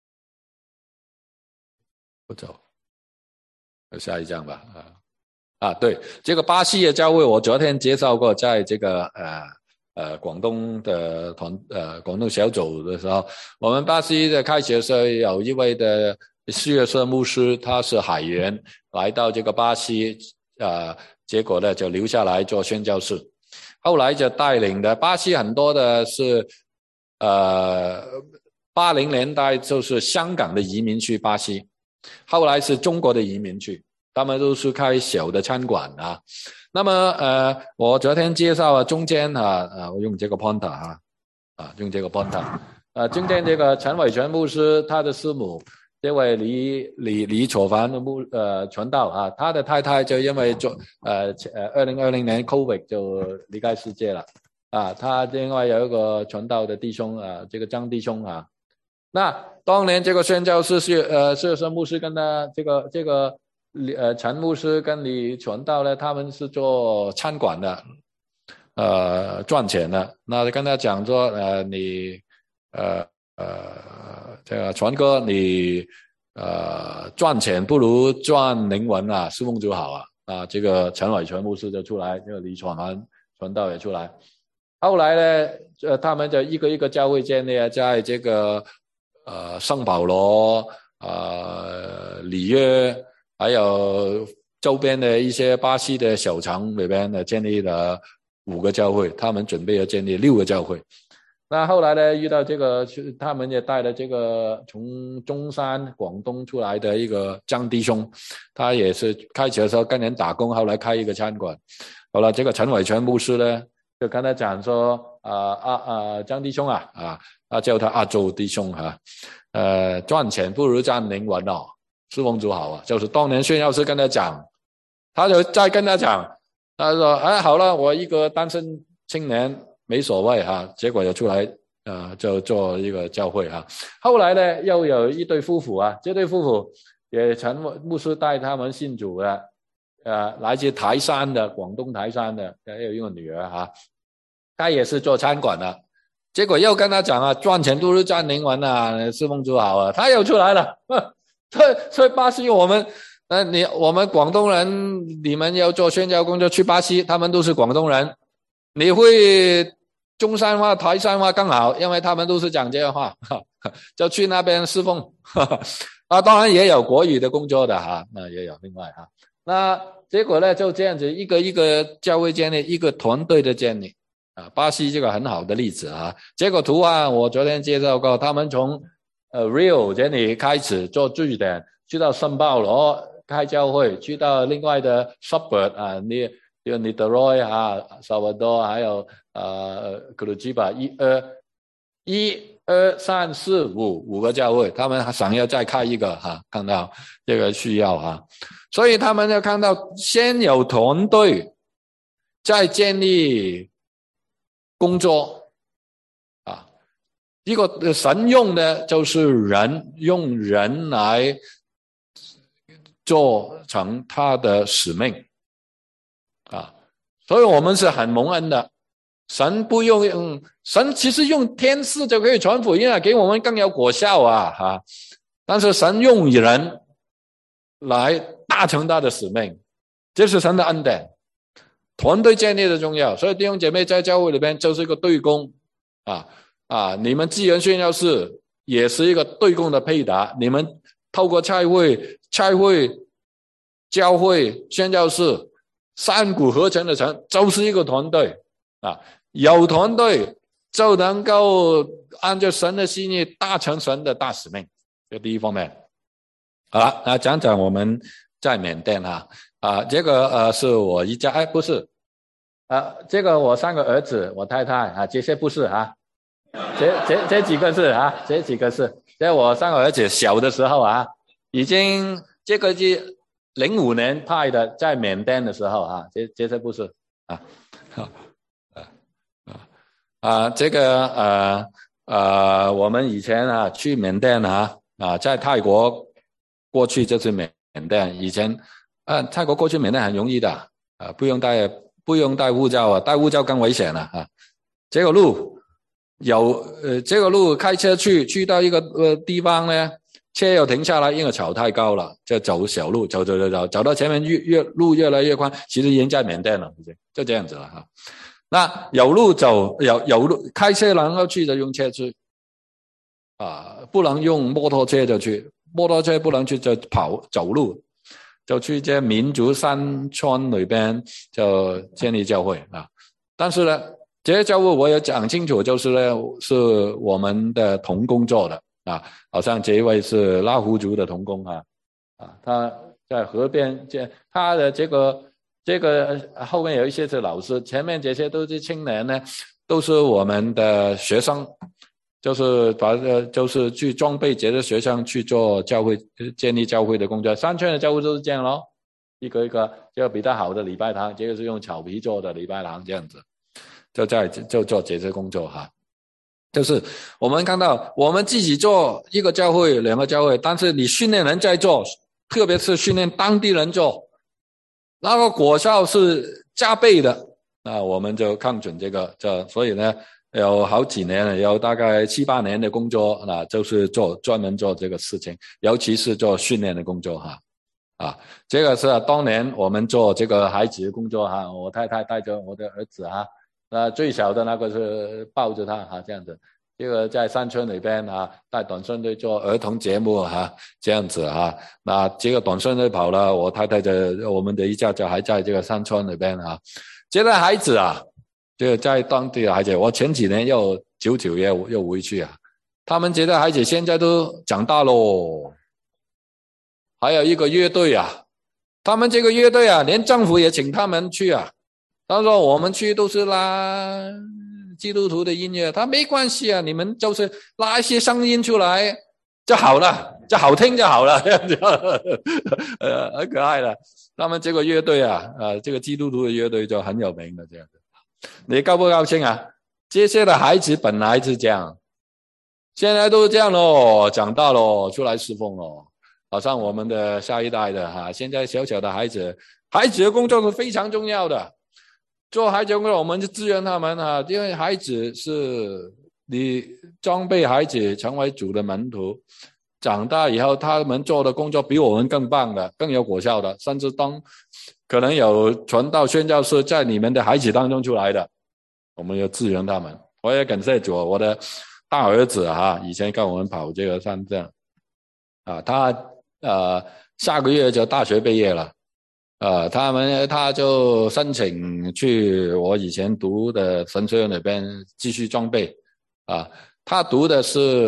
不走，下一章吧啊啊对，这个巴西的教会我昨天介绍过，在这个呃呃广东的团呃广东小组的时候，我们巴西的开始的时候有一位的四月社牧师，他是海员，来到这个巴西。呃，结果呢就留下来做宣教士，后来就带领的巴西很多的是呃八零年代就是香港的移民去巴西，后来是中国的移民去，他们都是开小的餐馆啊。那么呃我昨天介绍了中间啊啊我用这个 pointer 啊啊用这个 pointer 啊中间这个陈伟全牧师他的师母。这位李李李楚凡的牧呃传道啊，他的太太就因为做呃呃二零二零年 COVID 就离开世界了啊。他另外有一个传道的弟兄啊，这个张弟兄啊。那当年这个宣教士是呃是是牧师跟他这个这个呃陈牧师跟李传道呢，他们是做餐馆的，呃赚钱的。那跟他讲说呃你呃。呃，这个传哥，你呃赚钱不如赚灵魂啊，侍奉主好啊啊！这个陈伟全牧师就出来，这个李传完传道也出来。后来呢，呃，他们就一个一个教会建立，在这个呃圣保罗、呃里约，还有周边的一些巴西的小城里边呢，建立了五个教会，他们准备要建立六个教会。那后来呢，遇到这个他们也带了这个从中山广东出来的一个张弟兄，他也是开始的时候跟人打工，后来开一个餐馆。后来这个陈伟全牧师呢就跟他讲说啊啊啊张弟兄啊啊啊叫他阿周弟兄啊，呃赚钱不如赚灵魂哦，侍奉主好啊。就是当年宣教师跟他讲，他就再跟他讲，他说哎好了，我一个单身青年没所谓哈，结果就出来呃就做一个教会哈。后来呢又有一对夫妇啊，这对夫妇也陈牧师带他们信主的，呃来自台山的，广东台山的，还有一个女儿哈，他也是做餐馆的。结果又跟他讲啊，赚钱不如赚灵魂啊，侍奉主好啊，他又出来了。所以所以巴西我们呃你我们广东人，你们要做宣教工作去巴西，他们都是广东人，你会中山话、台山话更好，因为他们都是讲这样话，就去那边侍奉。啊，当然也有国语的工作的哈，那也有另外哈。那结果呢，就这样子一个一个教会建立，一个团队的建立啊。巴西这个很好的例子啊。结果图案我昨天介绍过，他们从呃 Rio 这里开始做据点，去到圣保罗开教会，去到另外的 suburb 啊，你有你德罗啊、萨瓦多，还有呃格鲁吉巴，一二一二三四五五个教会，他们想要再开一个哈、啊，看到这个需要啊，所以他们要看到先有团队，再建立工作啊。一个神用的就是人，用人来做成他的使命啊，所以我们是很蒙恩的。神不用用，神其实用天使就可以传福音啊，给我们更有果效啊哈。但是神用人来达成他的使命，这是神的恩典。团队建立的重要，所以弟兄姐妹在教会里边就是一个对工啊。啊，你们资源宣教士也是一个对共的配搭，你们透过差会、差会、教会、宣教士三股合成的成，就是一个团队啊。有团队就能够按照神的心意达成神的大使命，这第一方面。好了，那讲讲我们在缅甸啊，啊，这个呃是我一家，哎，不是，啊，这个我三个儿子，我太太啊，这些不是啊。这这这几个是啊，这几个是，在我三个儿子小的时候啊，已经这个是零五年派的，在缅甸的时候啊，这这些不是啊，啊啊啊，这个呃呃，我们以前啊去缅甸啊啊，在泰国过去就是缅甸，以前啊泰国过去缅甸很容易的啊，不用带不用带护照啊，带护照更危险了啊，这个路。有呃，这个路开车去，去到一个呃地方呢，车又停下来，因为草太高了，就走小路，走走走走，走到前面越越路越来越宽，其实已经在缅甸了，就这样子了哈。那有路走，有有路开车能够去就用车去，啊，不能用摩托车就去，摩托车不能去就跑走路，就去这民族山村里边就建立教会啊。但是呢。这些教会我也讲清楚，就是呢，是我们的同工做的啊，好像这一位是拉祜族的同工啊，啊，他在河边，这他的这个这个后面有一些是老师，前面这些都是青年呢，都是我们的学生，就是把呃就是去装备这些学生去做教会建立教会的工作，三圈的教会都是这样咯，一个一个，这个比较好的礼拜堂，这个是用草皮做的礼拜堂，这样子。就在就做这些工作哈，就是我们看到我们自己做一个教会两个教会，但是你训练人在做，特别是训练当地人做，那个果效是加倍的。那我们就看准这个，这所以呢有好几年了，有大概七八年的工作，那就是做专门做这个事情，尤其是做训练的工作哈。啊，这个是当年我们做这个孩子的工作哈，我太太带着我的儿子哈。那最小的那个是抱着他哈，这样子，这个在山村里边啊，带短顺队做儿童节目哈，这样子哈。那这个短顺队跑了，我太太的我们的一家就还在这个山村里边啊。这个孩子啊，这个在当地的孩子，我前几年又久久又又回去啊。他们这个孩子现在都长大咯，还有一个乐队啊，他们这个乐队啊，连政府也请他们去啊。他说我们去都是拉基督徒的音乐，他没关系啊，你们就是拉一些声音出来就好了，就好听就好了，这样子，呃，很可爱的。他们这个乐队啊，呃，这个基督徒的乐队就很有名的这样子。你高不高兴啊？这些的孩子本来是这样，现在都是这样咯，长大咯，出来侍奉咯。好像我们的下一代的哈，现在小小的孩子，孩子的工作是非常重要的。做孩子工作，我们就支援他们啊，因为孩子是你装备孩子成为主的门徒，长大以后他们做的工作比我们更棒的，更有果效的，甚至当可能有传道宣教士在你们的孩子当中出来的，我们要支援他们。我也感谢主，我的大儿子啊，以前跟我们跑这个山镇啊，他呃下个月就大学毕业了。呃，他们他就申请去我以前读的神学院那边继续装备啊。他读的是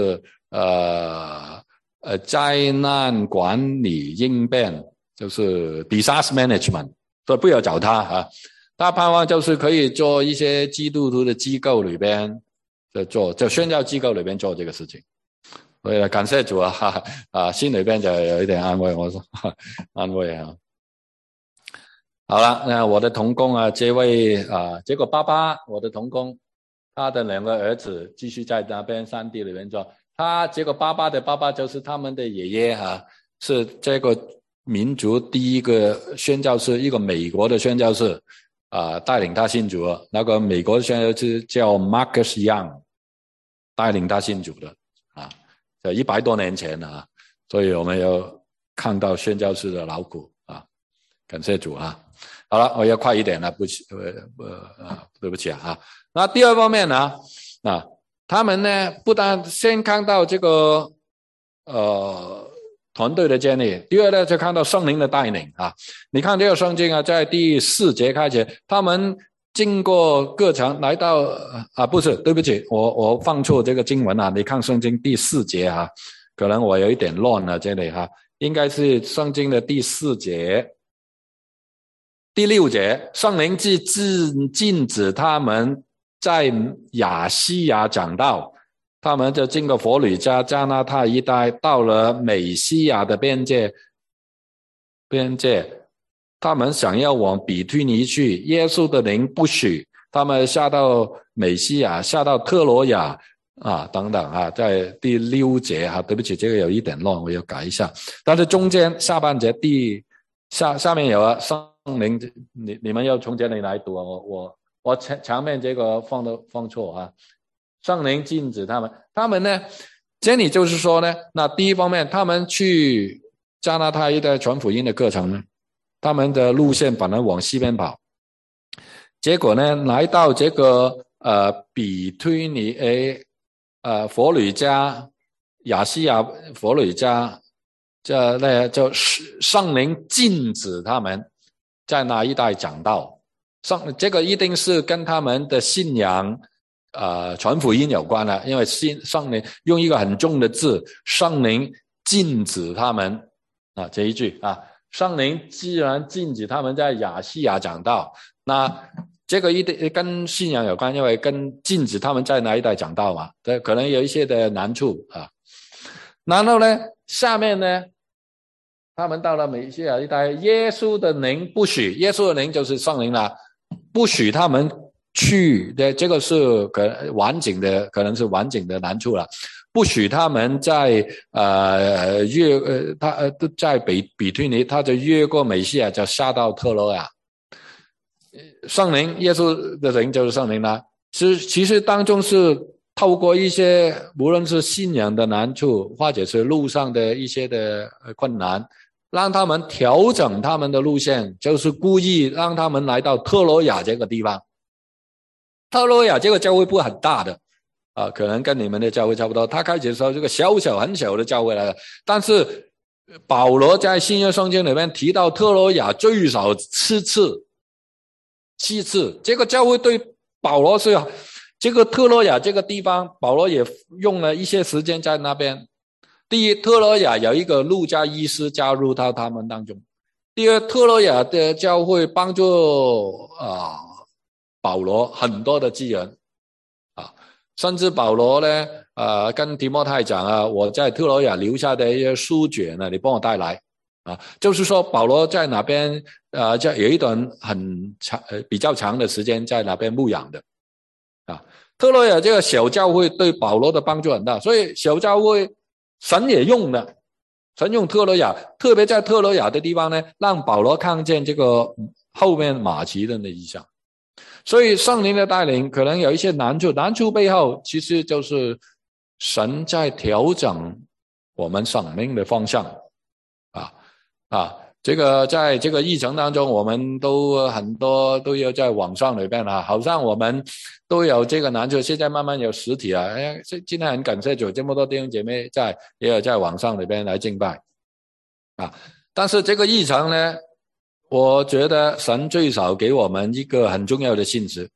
呃呃灾难管理应变，就是 disaster management， 所以不要找他啊。他盼望就是可以做一些基督徒的机构里边就做，就宣教机构里边做这个事情。所以感谢主啊，哈哈啊，心里边就有一点安慰，我说哈安慰啊。好了，那我的同工啊，这位啊，结果爸爸，我的同工，他的两个儿子继续在那边山地里面做。他结果爸爸的爸爸就是他们的爷爷啊，是这个民族第一个宣教士，一个美国的宣教士啊，带领他信主。那个美国的宣教士叫 Marcus Young， 带领他信主的啊，在一百多年前啊，所以我们有看到宣教士的劳苦啊，感谢主啊。好了，我要快一点了，不起，呃呃对不起啊。那第二方面呢，啊，他们呢不但先看到这个呃团队的建立，第二呢就看到圣灵的带领啊。你看这个圣经啊，在第四节开始，他们经过各城来到啊，不是，对不起，我我放错这个经文啊。你看圣经第四节啊，可能我有一点乱了这里哈、啊，应该是圣经的第四节。第六节，圣灵既禁止他们在亚细亚讲道，他们就经过佛吕加、加拿大一带，到了美西亚的边界。边界，他们想要往比推尼去，耶稣的灵不许，他们下到美西亚，下到特罗亚啊，等等啊，在第六节啊，对不起，这个有一点乱，我要改一下。但是中间下半节第下下面有啊，圣灵，你你们要从这里来读啊，我我我前前面这个放的放错啊。圣灵禁止他们，他们呢，这里就是说呢，那第一方面，他们去加拿大一带传福音的课程呢，他们的路线本来往西边跑，结果呢，来到这个呃比推尼诶呃佛吕加、亚细亚佛吕加。这那就圣灵禁止他们在那一带讲道，圣这个一定是跟他们的信仰呃传福音有关的，因为信圣灵用一个很重的字，圣灵禁止他们啊这一句啊，圣灵既然禁止他们在亚细亚讲道，那这个一定跟信仰有关，因为跟禁止他们在那一带讲道嘛，这可能有一些的难处啊。然后呢，下面呢，他们到了美西亚一带，耶稣的灵不许，耶稣的灵就是圣灵啦，不许他们去的，这个是可完整的，可能是完整的难处了。不许他们在呃越呃他呃在比比推尼，他就越过美西亚，就下到特罗亚。圣灵，耶稣的灵就是圣灵啦。其实其实当中是透过一些无论是信仰的难处，或者是路上的一些的困难，让他们调整他们的路线，就是故意让他们来到特罗亚这个地方。特罗亚这个教会不很大的啊，可能跟你们的教会差不多。他开始的时候这个小小很小的教会来的，但是保罗在新约圣经里面提到特罗亚最少七次，七次。这个教会对保罗是这个特罗亚这个地方，保罗也用了一些时间在那边。第一，特罗亚有一个路加医师加入到他们当中。第二，特罗亚的教会帮助啊保罗很多的资源啊，甚至保罗呢，呃，跟提摩太讲啊，我在特罗亚留下的一些书卷呢，你帮我带来啊。就是说，保罗在那边呃，在有一段很长、呃、比较长的时间在那边牧养的。啊，特罗亚这个小教会对保罗的帮助很大，所以小教会神也用了，神用特罗亚，特别在特罗亚的地方呢，让保罗看见这个后面马其顿的异象。所以圣灵的带领可能有一些难处，难处背后其实就是神在调整我们生命的方向啊啊。这个在这个议程当中，我们都很多都有在网上里边啊，好像我们都有这个难处，现在慢慢有实体啊。哎，今天很感谢主，这么多弟兄姐妹在也有在网上里边来敬拜啊。但是这个议程呢，我觉得神最少给我们一个很重要的信息，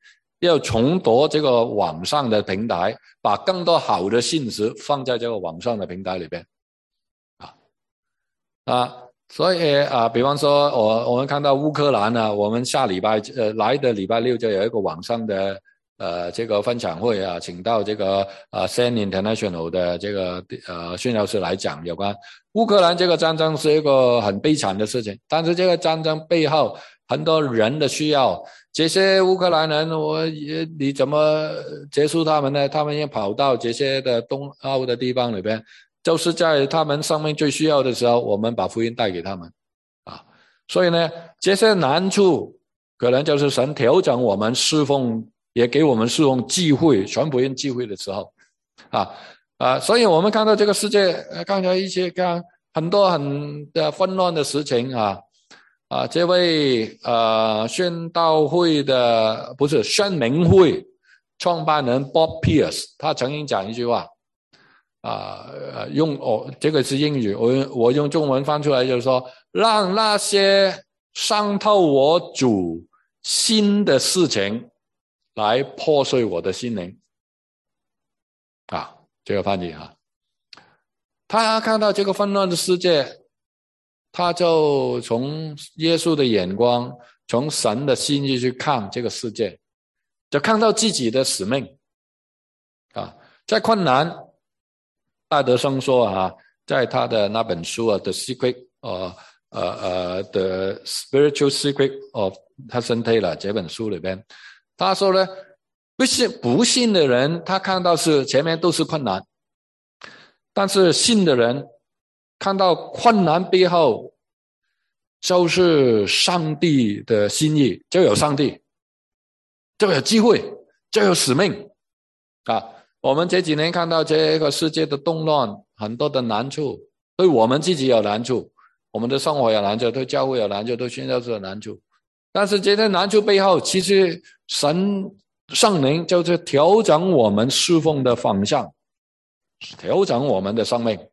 要重夺这个网上的平台，把更多好的信息放在这个网上的平台里边啊啊，所以啊，比方说我我们看到乌克兰呢，我们下礼拜呃来的礼拜六就有一个网上的呃这个分享会啊，请到这个呃 Sen International 的这个呃宣教师来讲有关乌克兰这个战争是一个很悲惨的事情，但是这个战争背后很多人的需要，这些乌克兰人我也你怎么结束他们呢？他们也跑到这些的东欧的地方里边，就是在他们生命最需要的时候，我们把福音带给他们啊。所以呢，这些难处可能就是神调整我们侍奉，也给我们侍奉机会，传福音机会的时候啊啊，所以我们看到这个世界，刚才一些看很多很的纷乱的事情啊啊，这位呃宣道会的不是宣明会创办人 Bob Pierce， 他曾经讲一句话啊，用哦这个是英语，我我用中文翻出来就是说，让那些伤透我主心的事情来破碎我的心灵啊，这个翻译啊，他看到这个纷乱的世界，他就从耶稣的眼光，从神的心意去看这个世界，就看到自己的使命啊，在困难，戴德生说啊，在他的那本书啊，《The Secret》呃呃呃，《The Spiritual Secret of Hudson Taylor》这本书里边，他说呢，不信不信的人，他看到是前面都是困难，但是信的人看到困难背后就是上帝的心意，就有上帝，就有机会，就有使命啊。我们这几年看到这个世界的动乱，很多的难处，对我们自己有难处，我们的生活有难处，对教会有难处，对宣教士有难处，但是这些难处背后，其实神圣灵就是调整我们侍奉的方向，调整我们的生命。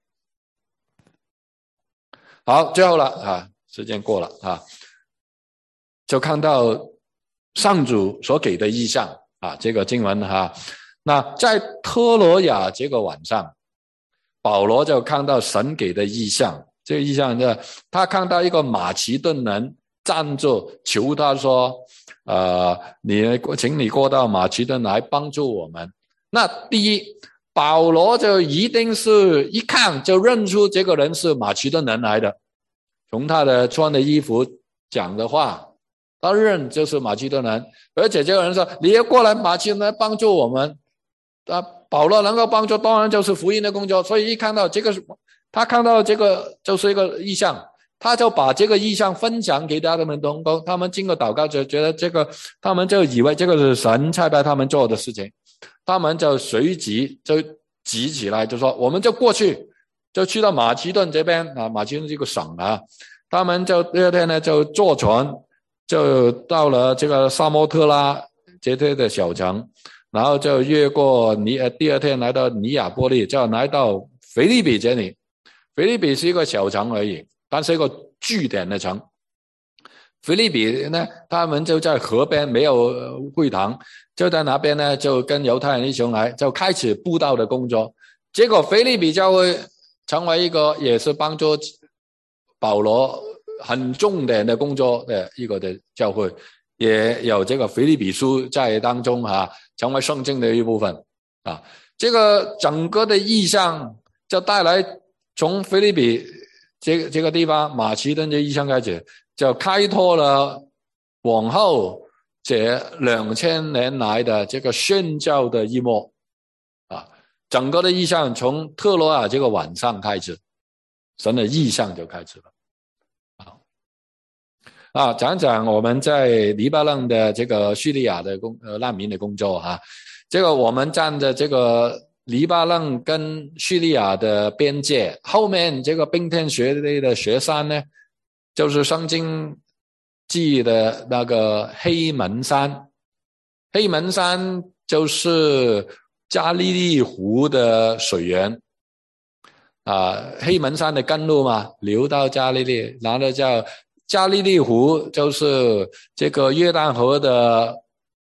好，最后了啊，时间过了啊，就看到上主所给的意象啊，这个经文哈。那在特罗亚这个晚上，保罗就看到神给的意象，这个意象呢，他看到一个马其顿人站着求他说，呃，你请你过到马其顿来帮助我们。那第一，保罗就一定是一看就认出这个人是马其顿人来的，从他的穿的衣服讲的话，他认就是马其顿人，而且这个人说你要过来马其顿来帮助我们啊，保罗能够帮助当然就是福音的工作，所以一看到这个，他看到这个就是一个意象，他就把这个意象分享给他们同工，他们经过祷告就觉得这个，他们就以为这个是神差派他们做的事情，他们就随即就集起来，就说我们就过去，就去到马其顿这边啊，马其顿这个省啊，他们就第二天呢就坐船，就到了这个萨摩特拉这些的小城，然后就越过尼，第二天来到尼亚波利，就来到腓立比这里。腓立比是一个小城而已，但是一个据点的城。腓立比呢，他们就在河边，没有会堂，就在那边呢，就跟犹太人一起来，就开始布道的工作。结果腓立比教会成为一个也是帮助保罗很重点的工作的一个的教会，也有这个腓立比书在当中啊，成为圣经的一部分啊。这个整个的意象就带来从腓立比这个这个地方马其顿的意象开始，就开拓了往后这两千年来的这个宣教的一幕啊。整个的意象从特罗亚这个晚上开始，神的意象就开始了。啊，讲讲我们在黎巴嫩的这个叙利亚的工呃难民的工作哈、啊，这个我们站在这个黎巴嫩跟叙利亚的边界后面，这个冰天雪地的雪山呢，就是圣经记的那个黑门山，黑门山就是加利利湖的水源啊，黑门山的根路嘛，流到加利利，然后叫加利利湖，就是这个约旦河的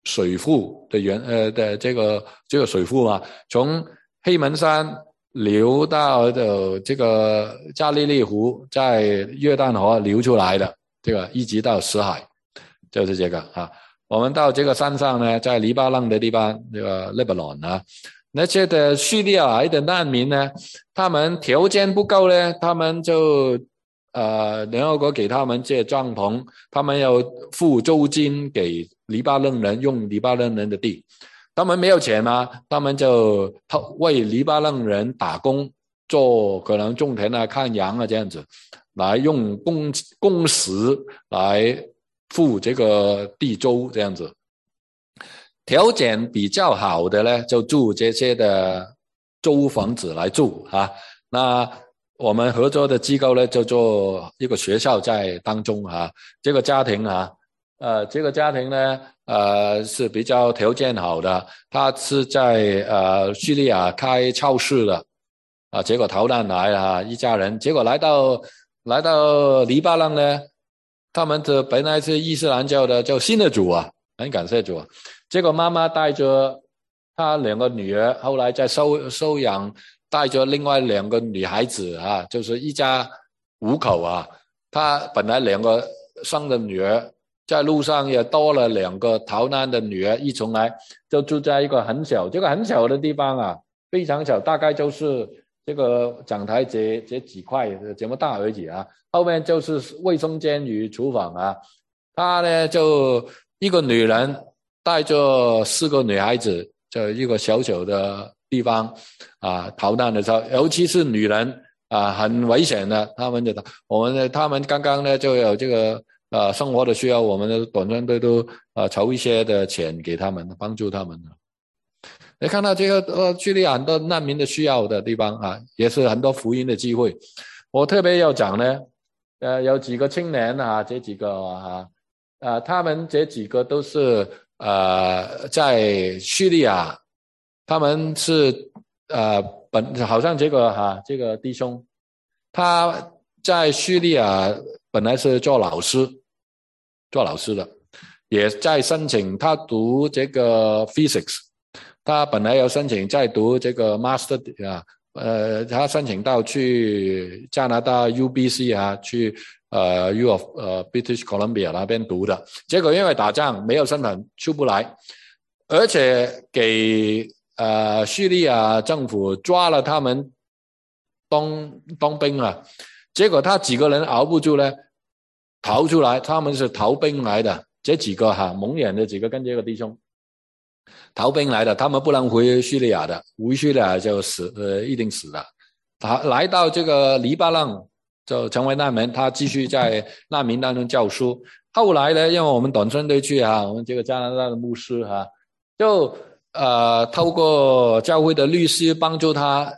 水库的源呃的这个这个水库嘛，从黑门山流到的这个加利利湖，在约旦河流出来的，这个一直到死海，就是这个啊。我们到这个山上呢，在黎巴嫩的地方，这个黎巴嫩啊，那些的叙利亚来的难民呢，他们条件不够呢，他们就呃联合国给他们借帐篷，他们要付租金给黎巴嫩人，用黎巴嫩人的地。他们没有钱嘛，他们就为黎巴嫩人打工，做可能种田啊、看羊啊这样子，来用工工时来付这个地租这样子。条件比较好的呢，就住这些的租房子来住啊。那我们合作的机构呢，就做一个学校在当中啊。这个家庭啊，呃，这个家庭呢，呃，是比较条件好的，他是在呃叙利亚开超市的啊，结果逃难来啊，一家人，结果来到来到黎巴嫩呢，他们的本来是伊斯兰教的，叫信的主啊，很感谢主啊。结果妈妈带着她两个女儿，后来在收收养，带着另外两个女孩子啊，就是一家五口啊。她本来两个生的女儿，在路上也多了两个逃难的女儿，一从来就住在一个很小，这个很小的地方啊，非常小，大概就是这个讲台这这几块这么大而已啊。后面就是卫生间与厨房啊。她呢就一个女人带着四个女孩子，在一个小小的地方啊，逃难的时候，尤其是女人啊，很危险的。他们就我们呢，他们刚刚呢就有这个呃生活的需要，我们的短宣队都呃筹一些的钱给他们，帮助他们。你看到这个呃叙利亚很多难民的需要的地方啊，也是很多福音的机会。我特别要讲呢，呃，有几个青年啊，这几个啊，呃，他们这几个都是。呃，在叙利亚，他们是呃本好像这个哈、啊、这个弟兄，他在叙利亚本来是做老师，做老师的，也在申请他读这个 physics， 他本来要申请再读这个 master 啊，呃，他申请到去加拿大 U B C 啊去。呃 U of 呃 British Columbia 那边读的，结果因为打仗没有身份出不来，而且给呃叙利亚政府抓了他们当当兵了，结果他几个人熬不住呢，逃出来，他们是逃兵来的，这几个哈蒙眼的几个跟这个弟兄逃兵来的，他们不能回叙利亚的，回叙利亚就死呃一定死的，他来到这个黎巴嫩。就成为难民，他继续在难民当中教书。后来呢，因为我们短宣队去啊，我们这个加拿大的牧师啊，就呃透过教会的律师帮助他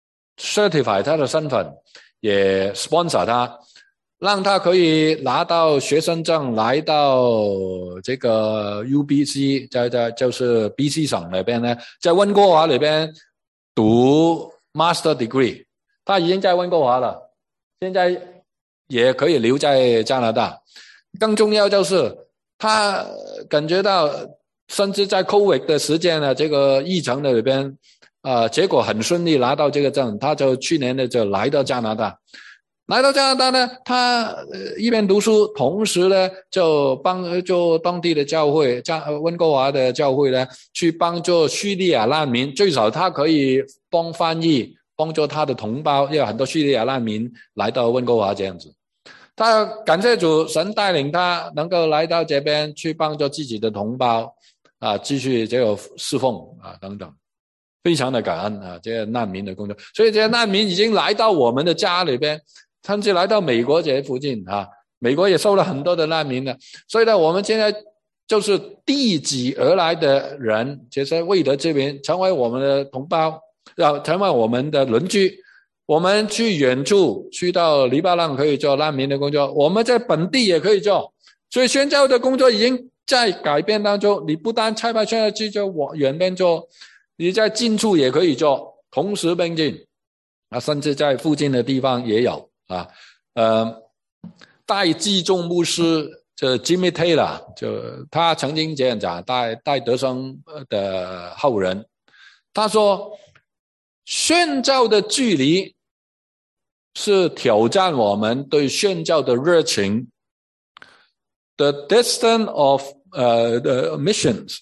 certify 他的身份，也 sponsor 他，让他可以拿到学生证，来到这个 U B C， 在在就是 B C 省那边呢，在温哥华那边读 master degree， 他已经在温哥华了。现在也可以留在加拿大，更重要就是他感觉到，甚至在 COVID 的时间呢，这个疫情的里边，呃，结果很顺利拿到这个证，他就去年呢就来到加拿大，来到加拿大呢，他一边读书，同时呢就帮就当地的教会，加温哥华的教会呢，去帮助叙利亚难民，最少他可以帮翻译。帮助他的同胞，也有很多叙利亚难民来到温哥华这样子。他感谢主，神带领他能够来到这边去帮助自己的同胞啊，继续这个侍奉啊等等，非常的感恩啊，这些难民的工作。所以这些难民已经来到我们的家里边，甚至来到美国这附近啊，美国也收了很多的难民了。所以呢，我们现在就是地级而来的人，其实为得这边成为我们的同胞。要成为我们的邻居，我们去远处去到黎巴嫩可以做难民的工作，我们在本地也可以做，所以宣教的工作已经在改变当中。你不单差派宣教士就往远边做，你在近处也可以做，同时并进啊，甚至在附近的地方也有啊。呃，戴季仲牧师这 Jimmy Taylor 就他曾经这样讲，戴戴德生的后人，他说宣教的距离是挑战我们对宣教的热情。The distance of uh, the missions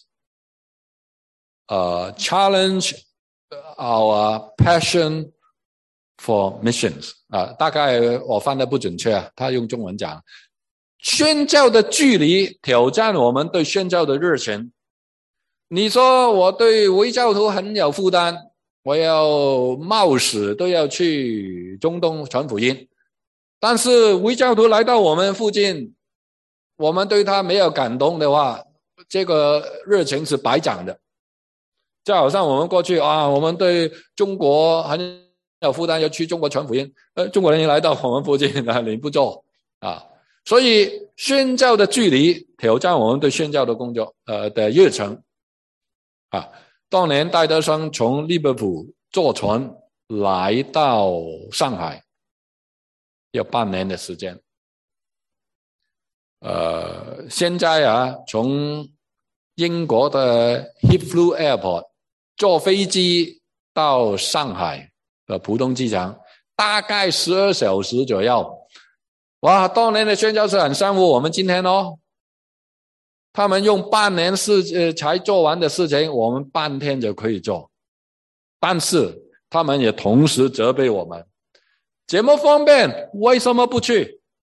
uh, challenge our passion for missions. 啊，大概我翻得不准确啊，他用中文讲，宣教的距离挑战我们对宣教的热情。你说我对微教徒很有负担，我要冒死都要去中东传福音，但是微教徒来到我们附近，我们对他没有感动的话，这个热情是白讲的。就好像我们过去啊，我们对中国很有负担，要去中国传福音，呃，中国人来到我们附近啊，你不做啊，所以宣教的距离挑战我们对宣教的工作呃的热忱啊。当年戴德生从利物浦坐船来到上海，要半年的时间。呃，现在啊，从英国的 Heathrow Airport 坐飞机到上海的浦东机场，大概十二小时左右。哇，当年的宣教士很羡慕我们今天哦，他们用半年事呃才做完的事情，我们半天就可以做。但是他们也同时责备我们，这么方便，为什么不去？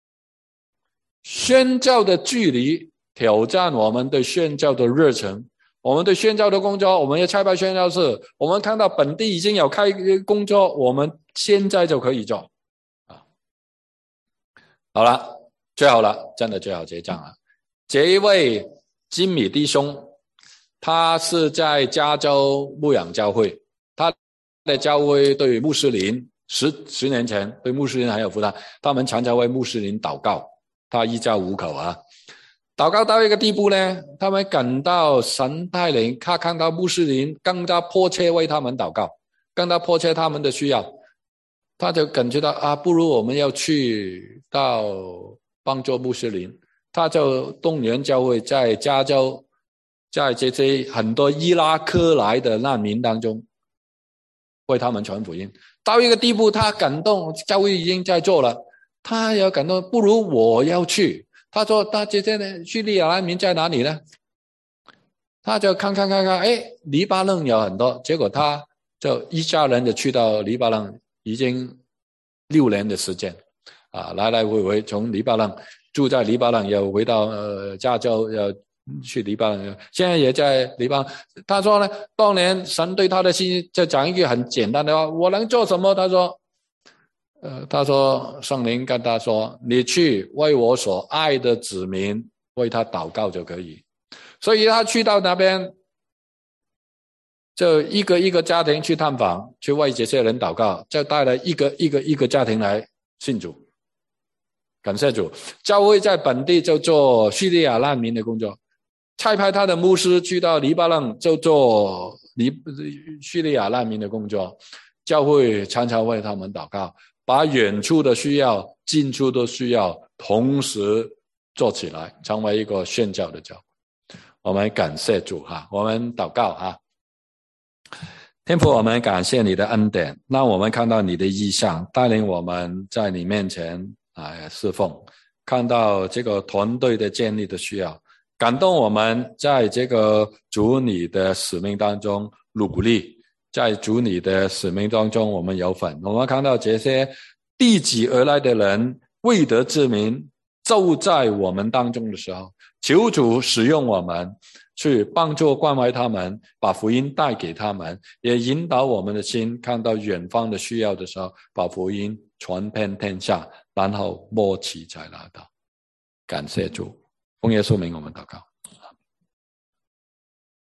宣教的距离挑战我们对宣教的热忱，我们对宣教的工作，我们要差派宣教士，我们看到本地已经有开工作，我们现在就可以做啊。好了，最好了，真的最好结账了。这一位金米弟兄，他是在加州牧养教会，他的教会对穆斯林十十年前对穆斯林很有负担，他们常常为穆斯林祷告。他一家五口啊，祷告到一个地步呢，他们感到神带领，他看到穆斯林更加迫切为他们祷告，更加迫切他们的需要，他就感觉到啊，不如我们要去到帮助穆斯林，他就动员教会在加州，在这些很多伊拉克来的难民当中为他们传福音，到一个地步他感动，教会已经在做了，他也感动，不如我要去。他说他这些呢，叙利亚难民在哪里呢？他就看看看看，哎，黎巴嫩有很多，结果他就一家人就去到黎巴嫩，已经六年的时间啊，来来回回从黎巴嫩住在黎巴嫩，又回到呃加州，要去黎巴嫩，现在也在黎巴嫩。他说呢，当年神对他的信心，就讲一句很简单的话，我能做什么？他说。呃，他说圣灵跟他说，你去为我所爱的子民为他祷告就可以。所以他去到那边，就一个一个家庭去探访，去为这些人祷告，就带来一个一个一个家庭来信主。感谢主，教会在本地就做叙利亚难民的工作，差派他的牧师去到黎巴嫩就做叙利亚难民的工作，教会常常为他们祷告，把远处的需要近处的需要同时做起来，成为一个宣教的教会。我们感谢主哈，我们祷告哈。天父，我们感谢你的恩典，让我们看到你的意象，带领我们在你面前啊侍奉，看到这个团队的建立的需要，感动我们在这个主你的使命当中努力，在主你的使命当中我们有份。我们看到这些地己而来的人未得之民就在我们当中的时候，求主使用我们去帮助关怀他们，把福音带给他们，也引导我们的心看到远方的需要的时候，把福音传遍天下，然后末期才来到。感谢主，奉耶稣名我们祷告。